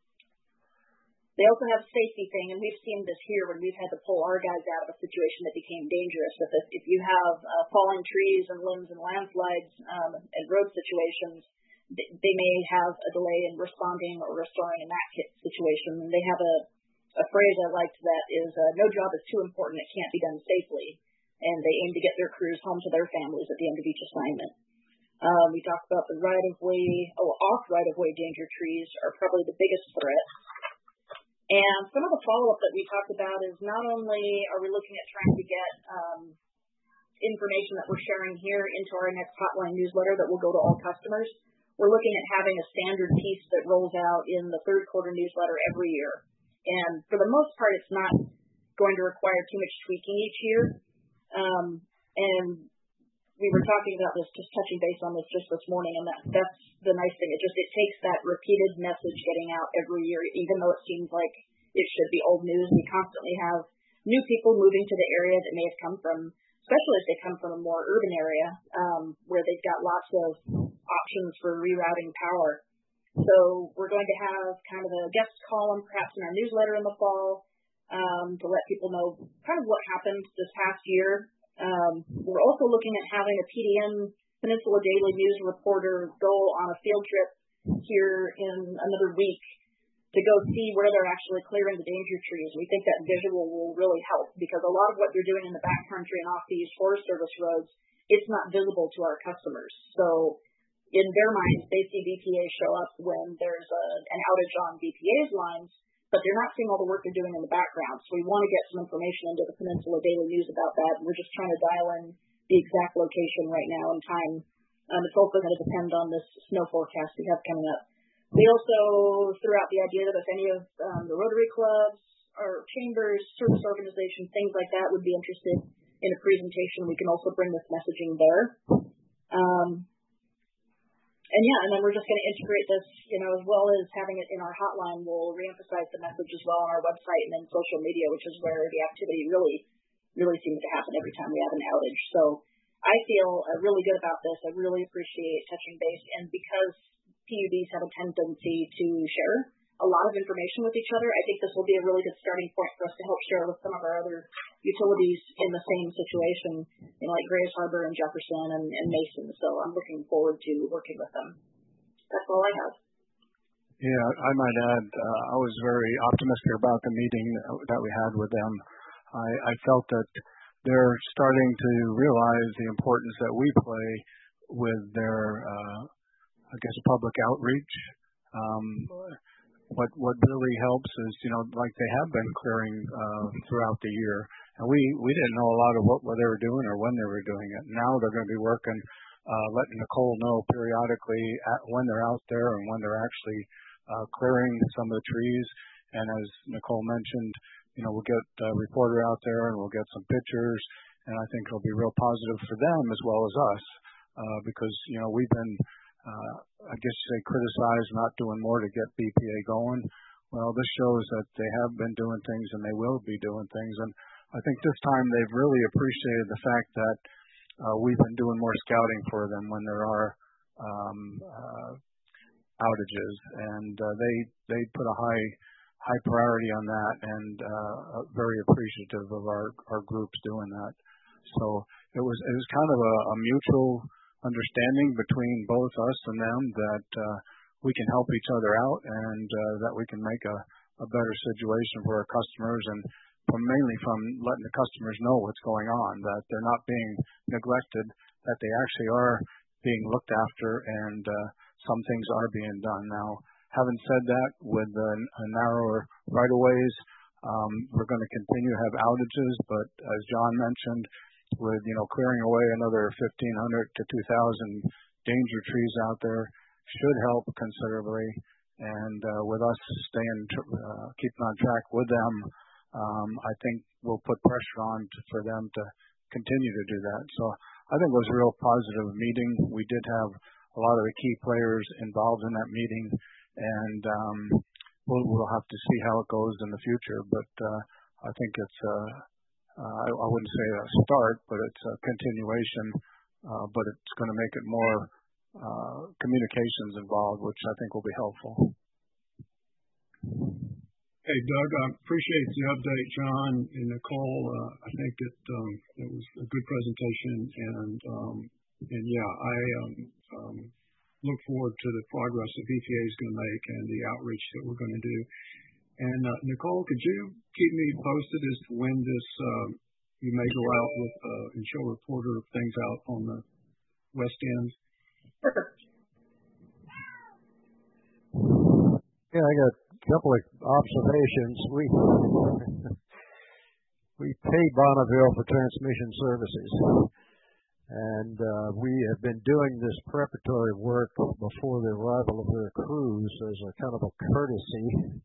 N: they also have a safety thing, and we've seen this here when we've had to pull our guys out of a situation that became dangerous. If, if you have uh, falling trees and limbs and landslides um, and road situations, they may have a delay in responding or restoring in that situation. And they have a, a phrase I like to that is, uh, no job is too important, it can't be done safely. And they aim to get their crews home to their families at the end of each assignment. Um, we talked about the right-of-way, oh, off right-of-way danger trees are probably the biggest threat. And some of the follow-up that we talked about is not only are we looking at trying to get um, information that we're sharing here into our next hotline newsletter that will go to all customers, we're looking at having a standard piece that rolls out in the third quarter newsletter every year. And for the most part, it's not going to require too much tweaking each year. Um, and we were talking about this, just touching base on this just this morning, and that, that's the nice thing. It just, it takes that repeated message getting out every year, even though it seems like it should be old news. We constantly have new people moving to the area that may have come from, especially if they come from a more urban area, um, where they've got lots of options for rerouting power. So we're going to have kind of a guest column perhaps in our newsletter in the fall um, to let people know kind of what happened this past year. Um, we're also looking at having a P D N, Peninsula Daily News reporter, go on a field trip here in another week to go see where they're actually clearing the danger trees. We think that visual will really help because a lot of what they're doing in the backcountry and off these Forest Service roads, it's not visible to our customers. So in their minds, they see V P A show up when there's a, an outage on V P A's lines, but they're not seeing all the work they're doing in the background. So we want to get some information into the Peninsula Daily News about that. We're just trying to dial in the exact location right now and time. Um, it's also going to depend on this snow forecast we have coming up. We also threw out the idea that if any of um, the Rotary clubs or chambers, service organizations, things like that would be interested in a presentation, we can also bring this messaging there. Um, And yeah, and then we're just going to integrate this, you know, as well as having it in our hotline. We'll reemphasize the message as well on our website and then social media, which is where the activity really, really seems to happen every time we have an outage. So I feel uh, really good about this. I really appreciate touching base. And because P U Ds have a tendency to share a lot of information with each other, I think this will be a really good starting point for us to help share with some of our other utilities in the same situation, you know, like Grays Harbor and Jefferson and, and Mason. So I'm looking forward to working with them. That's all I have.
D: Yeah, I might add, uh, I was very optimistic about the meeting that we had with them. I, I felt that they're starting to realize the importance that we play with their, uh, I guess, public outreach. Um, What what really helps is, you know, like they have been clearing uh, throughout the year, and we, we didn't know a lot of what, what they were doing or when they were doing it. Now they're going to be working, uh, letting Nicole know periodically at, when they're out there and when they're actually uh, clearing some of the trees. And as Nicole mentioned, you know, we'll get a reporter out there and we'll get some pictures, and I think it'll be real positive for them as well as us, uh, because, you know, we've been Uh, I guess they criticize not doing more to get B P A going. Well, this shows that they have been doing things and they will be doing things. And I think this time they've really appreciated the fact that uh, we've been doing more scouting for them when there are um, uh, outages. And uh, they they put a high high priority on that and uh, very appreciative of our, our groups doing that. So it was it was kind of a, a mutual understanding between both us and them that uh, we can help each other out and uh, that we can make a, a better situation for our customers, and from mainly from letting the customers know what's going on, that they're not being neglected, that they actually are being looked after, and uh, some things are being done. Now, having said that, with the uh, narrower right-of-ways, um, we're going to continue to have outages, but as John mentioned, with, you know, clearing away another fifteen hundred to two thousand danger trees out there should help considerably. And uh, with us staying, uh, keeping on track with them, um, I think we'll put pressure on to, for them to continue to do that. So I think it was a real positive meeting. We did have a lot of the key players involved in that meeting, and um, we'll, we'll have to see how it goes in the future. But uh, I think it's, a, uh, I, I wouldn't say a start, but it's a continuation. Uh, but it's going to make it more uh, communications involved, which I think will be helpful.
E: Hey, Doug, I appreciate the update, John and Nicole. Uh, I think it um, it was a good presentation, and um, and yeah, I um, um, look forward to the progress that B P A is going to make and the outreach that we're going to do. And uh, Nicole, could you keep me posted as to when this uh, you may go out with uh, and show a reporter things out on the West End?
A: Yeah, I got a couple of observations. We we pay Bonneville for transmission services, and uh, we have been doing this preparatory work before the arrival of their crews as a kind of a courtesy.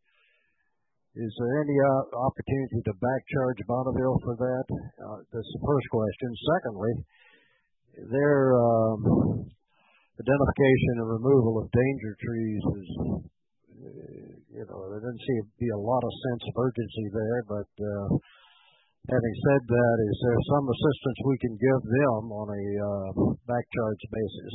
A: Is there any uh, opportunity to back charge Bonneville for that? Uh, that's the first question. Secondly, their um, identification and removal of danger trees is, uh, you know, there doesn't seem to be a lot of sense of urgency there, but uh, having said that, is there some assistance we can give them on a uh, back charge basis?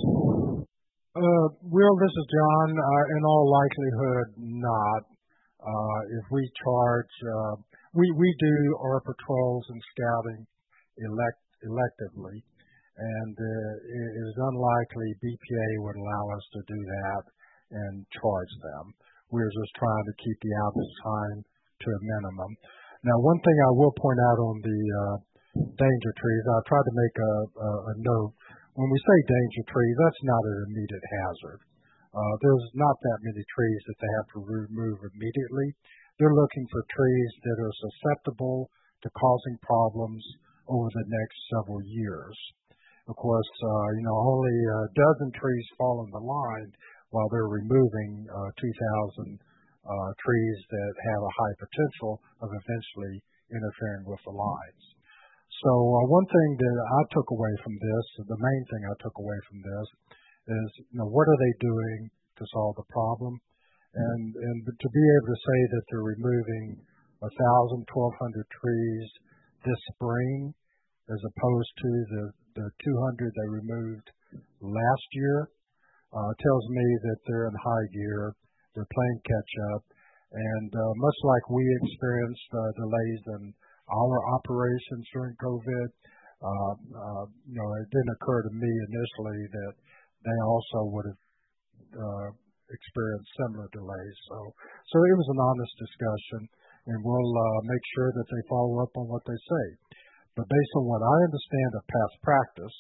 M: Uh, Will, this is John. Uh, in all likelihood, not. Uh, if we charge, uh, we, we do our patrols and scouting elect, electively, and uh, it is unlikely B P A would allow us to do that and charge them. We're just trying to keep the outage time to a minimum. Now, one thing I will point out on the uh, danger trees, I tried to make a, a, a note. When we say danger trees, that's not an immediate hazard. Uh, there's not that many trees that they have to remove immediately. They're looking for trees that are susceptible to causing problems over the next several years. Of course, uh, you know, only a dozen trees fall in the line while they're removing uh, two thousand uh, trees that have a high potential of eventually interfering with the lines. So uh, one thing that I took away from this, the main thing I took away from this, is, you know, what are they doing to solve the problem? And and to be able to say that they're removing one thousand, twelve hundred trees this spring as opposed to the, the two hundred they removed last year uh, tells me that they're in high gear, they're playing catch up, and uh, much like we experienced uh, delays in our operations during COVID, uh, uh, you know, it didn't occur to me initially that they also would have uh, experienced similar delays. So, so it was an honest discussion, and we'll uh, make sure that they follow up on what they say. But based on what I understand of past practice,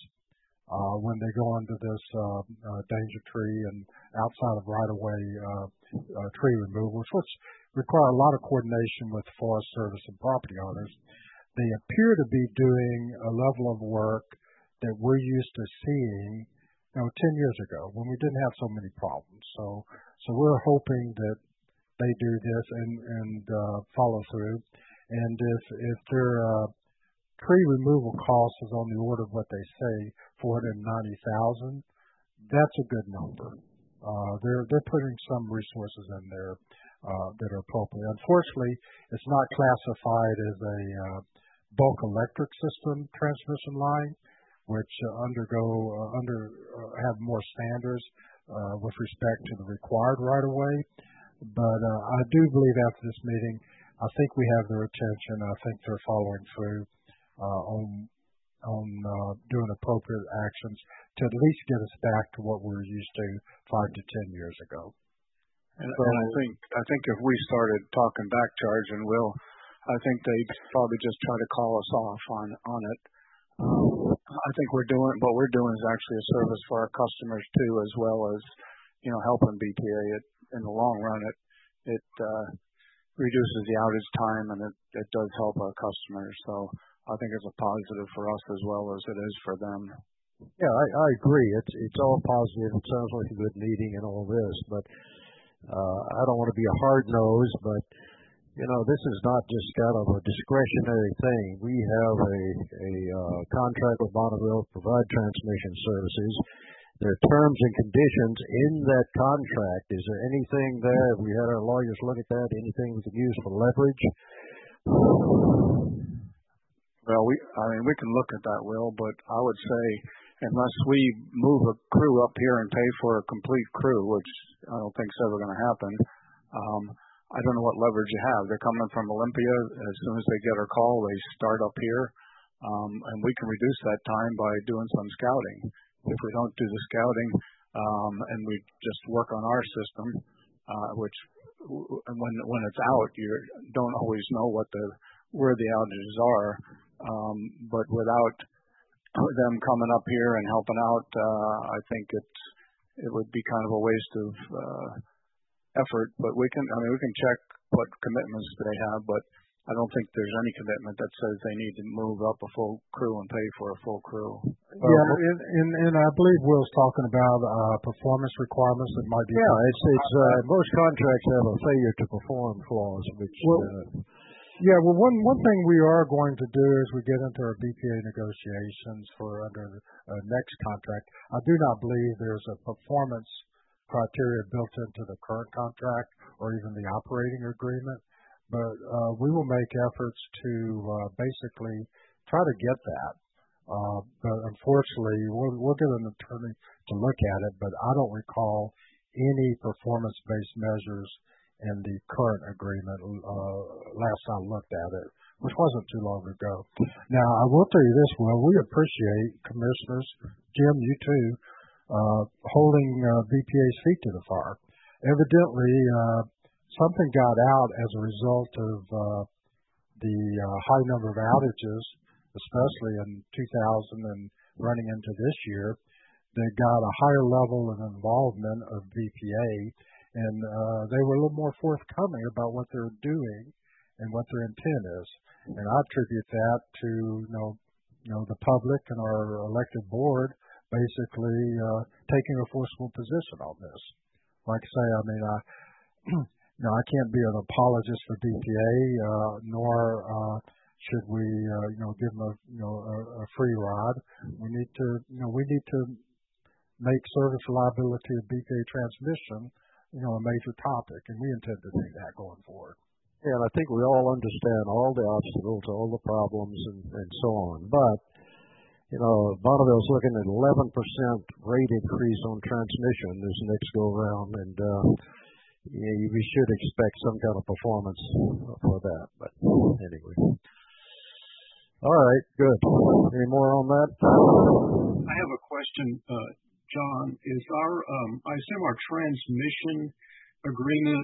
M: uh, when they go into this uh, uh, danger tree and outside of right-of-way uh, uh, tree removals, which require a lot of coordination with the Forest Service and property owners, they appear to be doing a level of work that we're used to seeing You know, ten years ago when we didn't have so many problems. So, so we're hoping that they do this and and uh, follow through. And if if their uh, tree removal cost is on the order of what they say, four hundred ninety thousand, that's a good number. Uh, they're they're putting some resources in there uh, that are appropriate. Unfortunately, it's not classified as a uh, bulk electric system transmission line, which uh, undergo uh, under uh, have more standards uh, with respect to the required right of way. But uh, I do believe after this meeting, I think we have their attention. I think they're following through uh, on on uh, doing appropriate actions to at least get us back to what we were used to five to ten years ago.
D: And, so, and I think I think if we started talking back charge, and will, I think they'd probably just try to call us off on on it. Um, I think we're doing what we're doing is actually a service for our customers too, as well as, you know, helping B P A. It, in the long run, it it uh, reduces the outage time, and it, it does help our customers. So I think it's a positive for us as well as it is for them.
A: Yeah, I, I agree. It's it's all positive. It sounds like a good meeting and all this, but uh, I don't want to be a hard nose, but you know, this is not just kind of a discretionary thing. We have a a uh, contract with Bonneville to provide transmission services. There are terms and conditions in that contract. Is there anything there? Have we had our lawyers look at that? Anything we can use for leverage?
D: Well, we, I mean, we can look at that, Will, but I would say unless we move a crew up here and pay for a complete crew, which I don't think is ever going to happen, um, I don't know what leverage you have. They're coming from Olympia. As soon as they get our call, they start up here, um, and we can reduce that time by doing some scouting. If we don't do the scouting um, and we just work on our system, uh, which when when it's out, you don't always know what the where the outages are. Um, but without them coming up here and helping out, uh, I think it's it would be kind of a waste of uh, effort. But we can, I mean, we can check what commitments they have, but I don't think there's any commitment that says they need to move up a full crew and pay for a full crew.
M: Yeah, uh, and, and, and I believe Will's talking about uh, performance requirements that might be.
A: Yeah, it's it's uh, most contracts have a failure to perform clause, which.
M: Well,
A: uh,
M: yeah, well, one one thing we are going to do as we get into our B P A negotiations for under the uh, next contract, I do not believe there's a performance criteria built into the current contract or even the operating agreement. But uh, we will make efforts to uh, basically try to get that. Uh, but unfortunately, we'll, we'll get an attorney to look at it, but I don't recall any performance-based measures in the current agreement uh, last I looked at it, which wasn't too long ago. Now, I will tell you this, Will, we appreciate commissioners, Jim, you too, uh, holding uh, B P A's feet to the fire. Evidently, uh, something got out as a result of uh, the uh, high number of outages, especially in two thousand and running into this year. They got a higher level of involvement of B P A, and uh, they were a little more forthcoming about what they're doing and what their intent is. And I attribute that to you know, you know, the public and our elected board basically uh, taking a forceful position on this. Like I say, I mean, I. Now, I can't be an apologist for B P A, uh, nor uh, should we, uh, you know, give them a, you know, a, a free ride. We need to, you know, we need to make service reliability of B P A transmission, you know, a major topic, and we intend to do that going forward.
A: Yeah, and I think we all understand all the obstacles, all the problems, and, and so on. But, you know, Bonneville's looking at eleven percent rate increase on transmission this next go-round, and uh, yeah, we should expect some kind of performance for that. But anyway. All right, good. Any more on that?
E: I have a question, uh, John. Is our, um, I assume our transmission agreement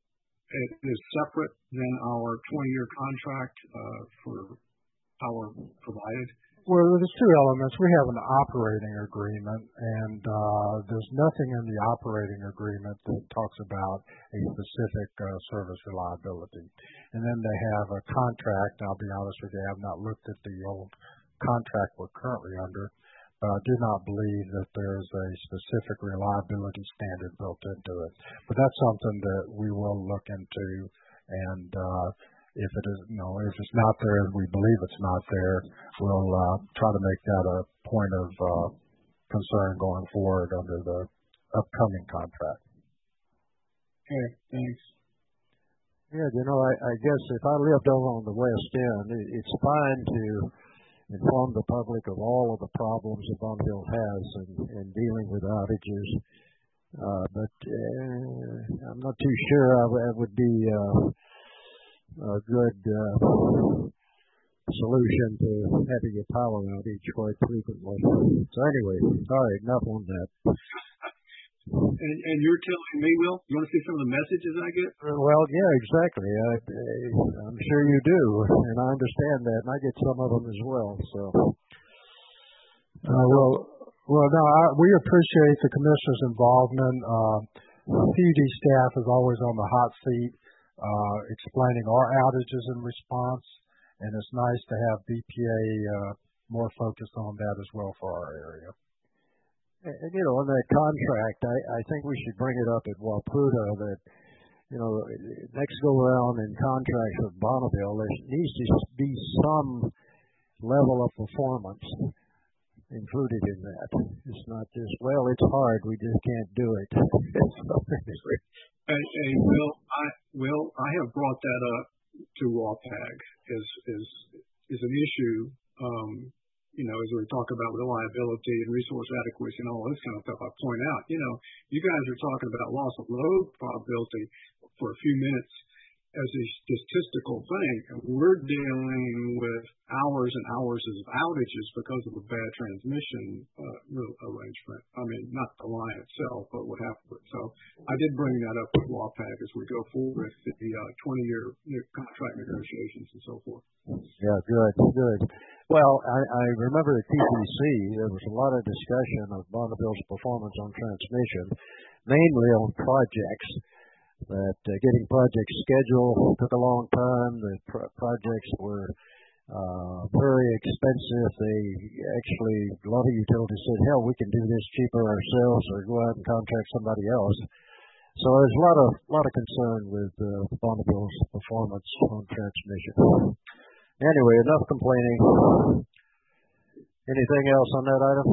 E: is separate than our twenty-year contract uh, for power provided?
M: Well, there's two elements. We have an operating agreement, and uh, there's nothing in the operating agreement that talks about a specific uh, service reliability. And then they have a contract. I'll be honest with you, I have not looked at the old contract we're currently under, but I do not believe that there's a specific reliability standard built into it. But that's something that we will look into, and uh, if it is, you know, if it's not there and we believe it's not there, we'll uh, try to make that a point of uh, concern going forward under the upcoming contract.
E: Okay, thanks.
A: Yeah, you know, I, I guess if I lived over on the West End, it, it's fine to inform the public of all of the problems that Bonneville has in, in dealing with outages. Uh, but uh, I'm not too sure I, w- I would be uh, a good uh, solution to having a power outage quite frequently. So anyway, all right, enough on that.
E: And, and you're telling me, Will, you want to see some of the messages I get?
A: Well, yeah, exactly. I, I'm sure you do, and I understand that, and I get some of them as well. So,
M: uh, well, well, no, I, we appreciate the commissioner's involvement. Uh, P U D staff is always on the hot seat, uh, explaining our outages in response, and it's nice to have B P A uh, more focused on that as well for our area.
A: And, and, you know, on that contract, I, I think we should bring it up at Wapruta that, you know, next go around in contracts with Bonneville, there needs to be some level of performance included in that. It's not just, well, it's hard, we just can't do it.
E: Hey, hey, Will, I Will, I have brought that up to WAPAG as is is an issue. Um, you know, as we talk about reliability and resource adequacy and all this kind of stuff. I point out, you know, you guys are talking about loss of load probability for a few minutes as a statistical thing, and we're dealing with hours and hours of outages because of a bad transmission uh, arrangement. I mean, not the line itself, but what happened. So I did bring that up with WAPAG as we go forward with the uh, twenty-year contract negotiations and so forth.
A: Yeah, good, good. Well, I, I remember at T P C there was a lot of discussion of Bonneville's performance on transmission, mainly on projects. That uh, getting projects scheduled took a long time. The pro- projects were uh, very expensive. They actually, a lot of utilities said, hell, we can do this cheaper ourselves or go out and contract somebody else. So there's a lot of lot of concern with uh, Bonneville's performance on transmission. Anyway, enough complaining. Anything else on that item?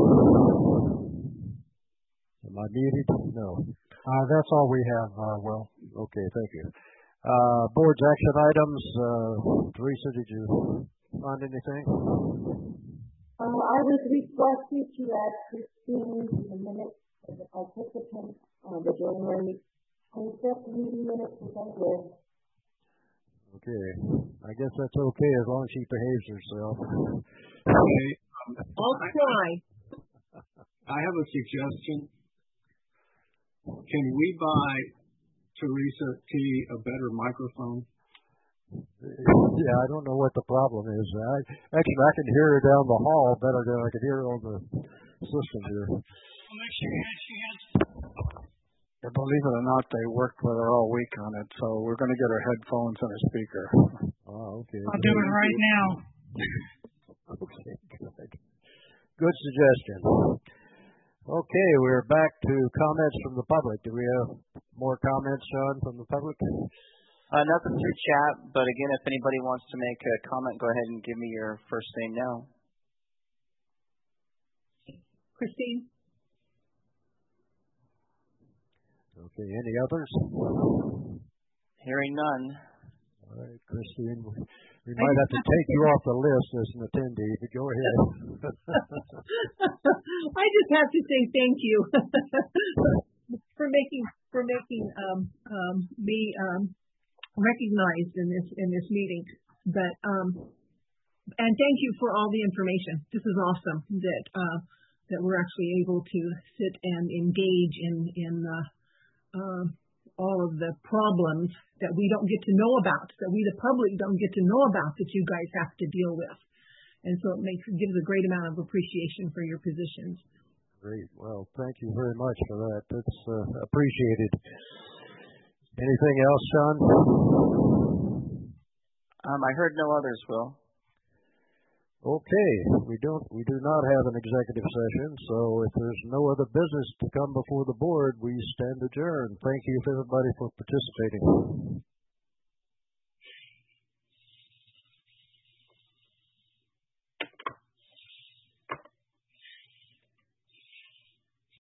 A: Am I muted? No.
M: Uh, that's all we have, uh, Will.
A: Okay, thank you. Uh, board's action items. Uh, Teresa, did you find anything?
F: Um, I was requested to add Christine to the minutes as a participant on the January twenty-fifth meeting minutes, which I did.
A: Okay. I guess that's okay as long as she behaves herself.
E: Okay. Um,
C: I'll try.
E: I have a suggestion. Can we buy Teresa T a better microphone?
A: Yeah, I don't know what the problem is. I, actually, I can hear her down the hall better than I can hear her on the system here.
D: Yeah, believe it or not, they worked with her all week on it, so we're going to get her headphones and a speaker.
A: Oh, okay.
O: I'll do it right now.
A: Okay, good. Good suggestion. Okay, we're back to comments from the public. Do we have more comments, Sean, from the public?
B: Uh, nothing through chat, but again, if anybody wants to make a comment, go ahead and give me your first name now.
C: Christine?
A: Okay, any others?
B: Hearing none.
A: All right, Christine, we might have to take you off the list as an attendee, but go ahead.
C: I just have to say thank you for making for making um, um, me um, recognized in this in this meeting. But um, and thank you for all the information. This is awesome that uh, that we're actually able to sit and engage in in uh, uh, all of the problems that we don't get to know about, that we the public don't get to know about, that you guys have to deal with. And so it makes it gives a great amount of appreciation for your positions.
A: Great. Well, thank you very much for that. That's uh, appreciated. Anything else, Sean?
B: Um, I heard no others, Will.
A: Okay. We don't. We do not have an executive session, so if there's no other business to come before the board, we stand adjourned. Thank you, everybody, for participating.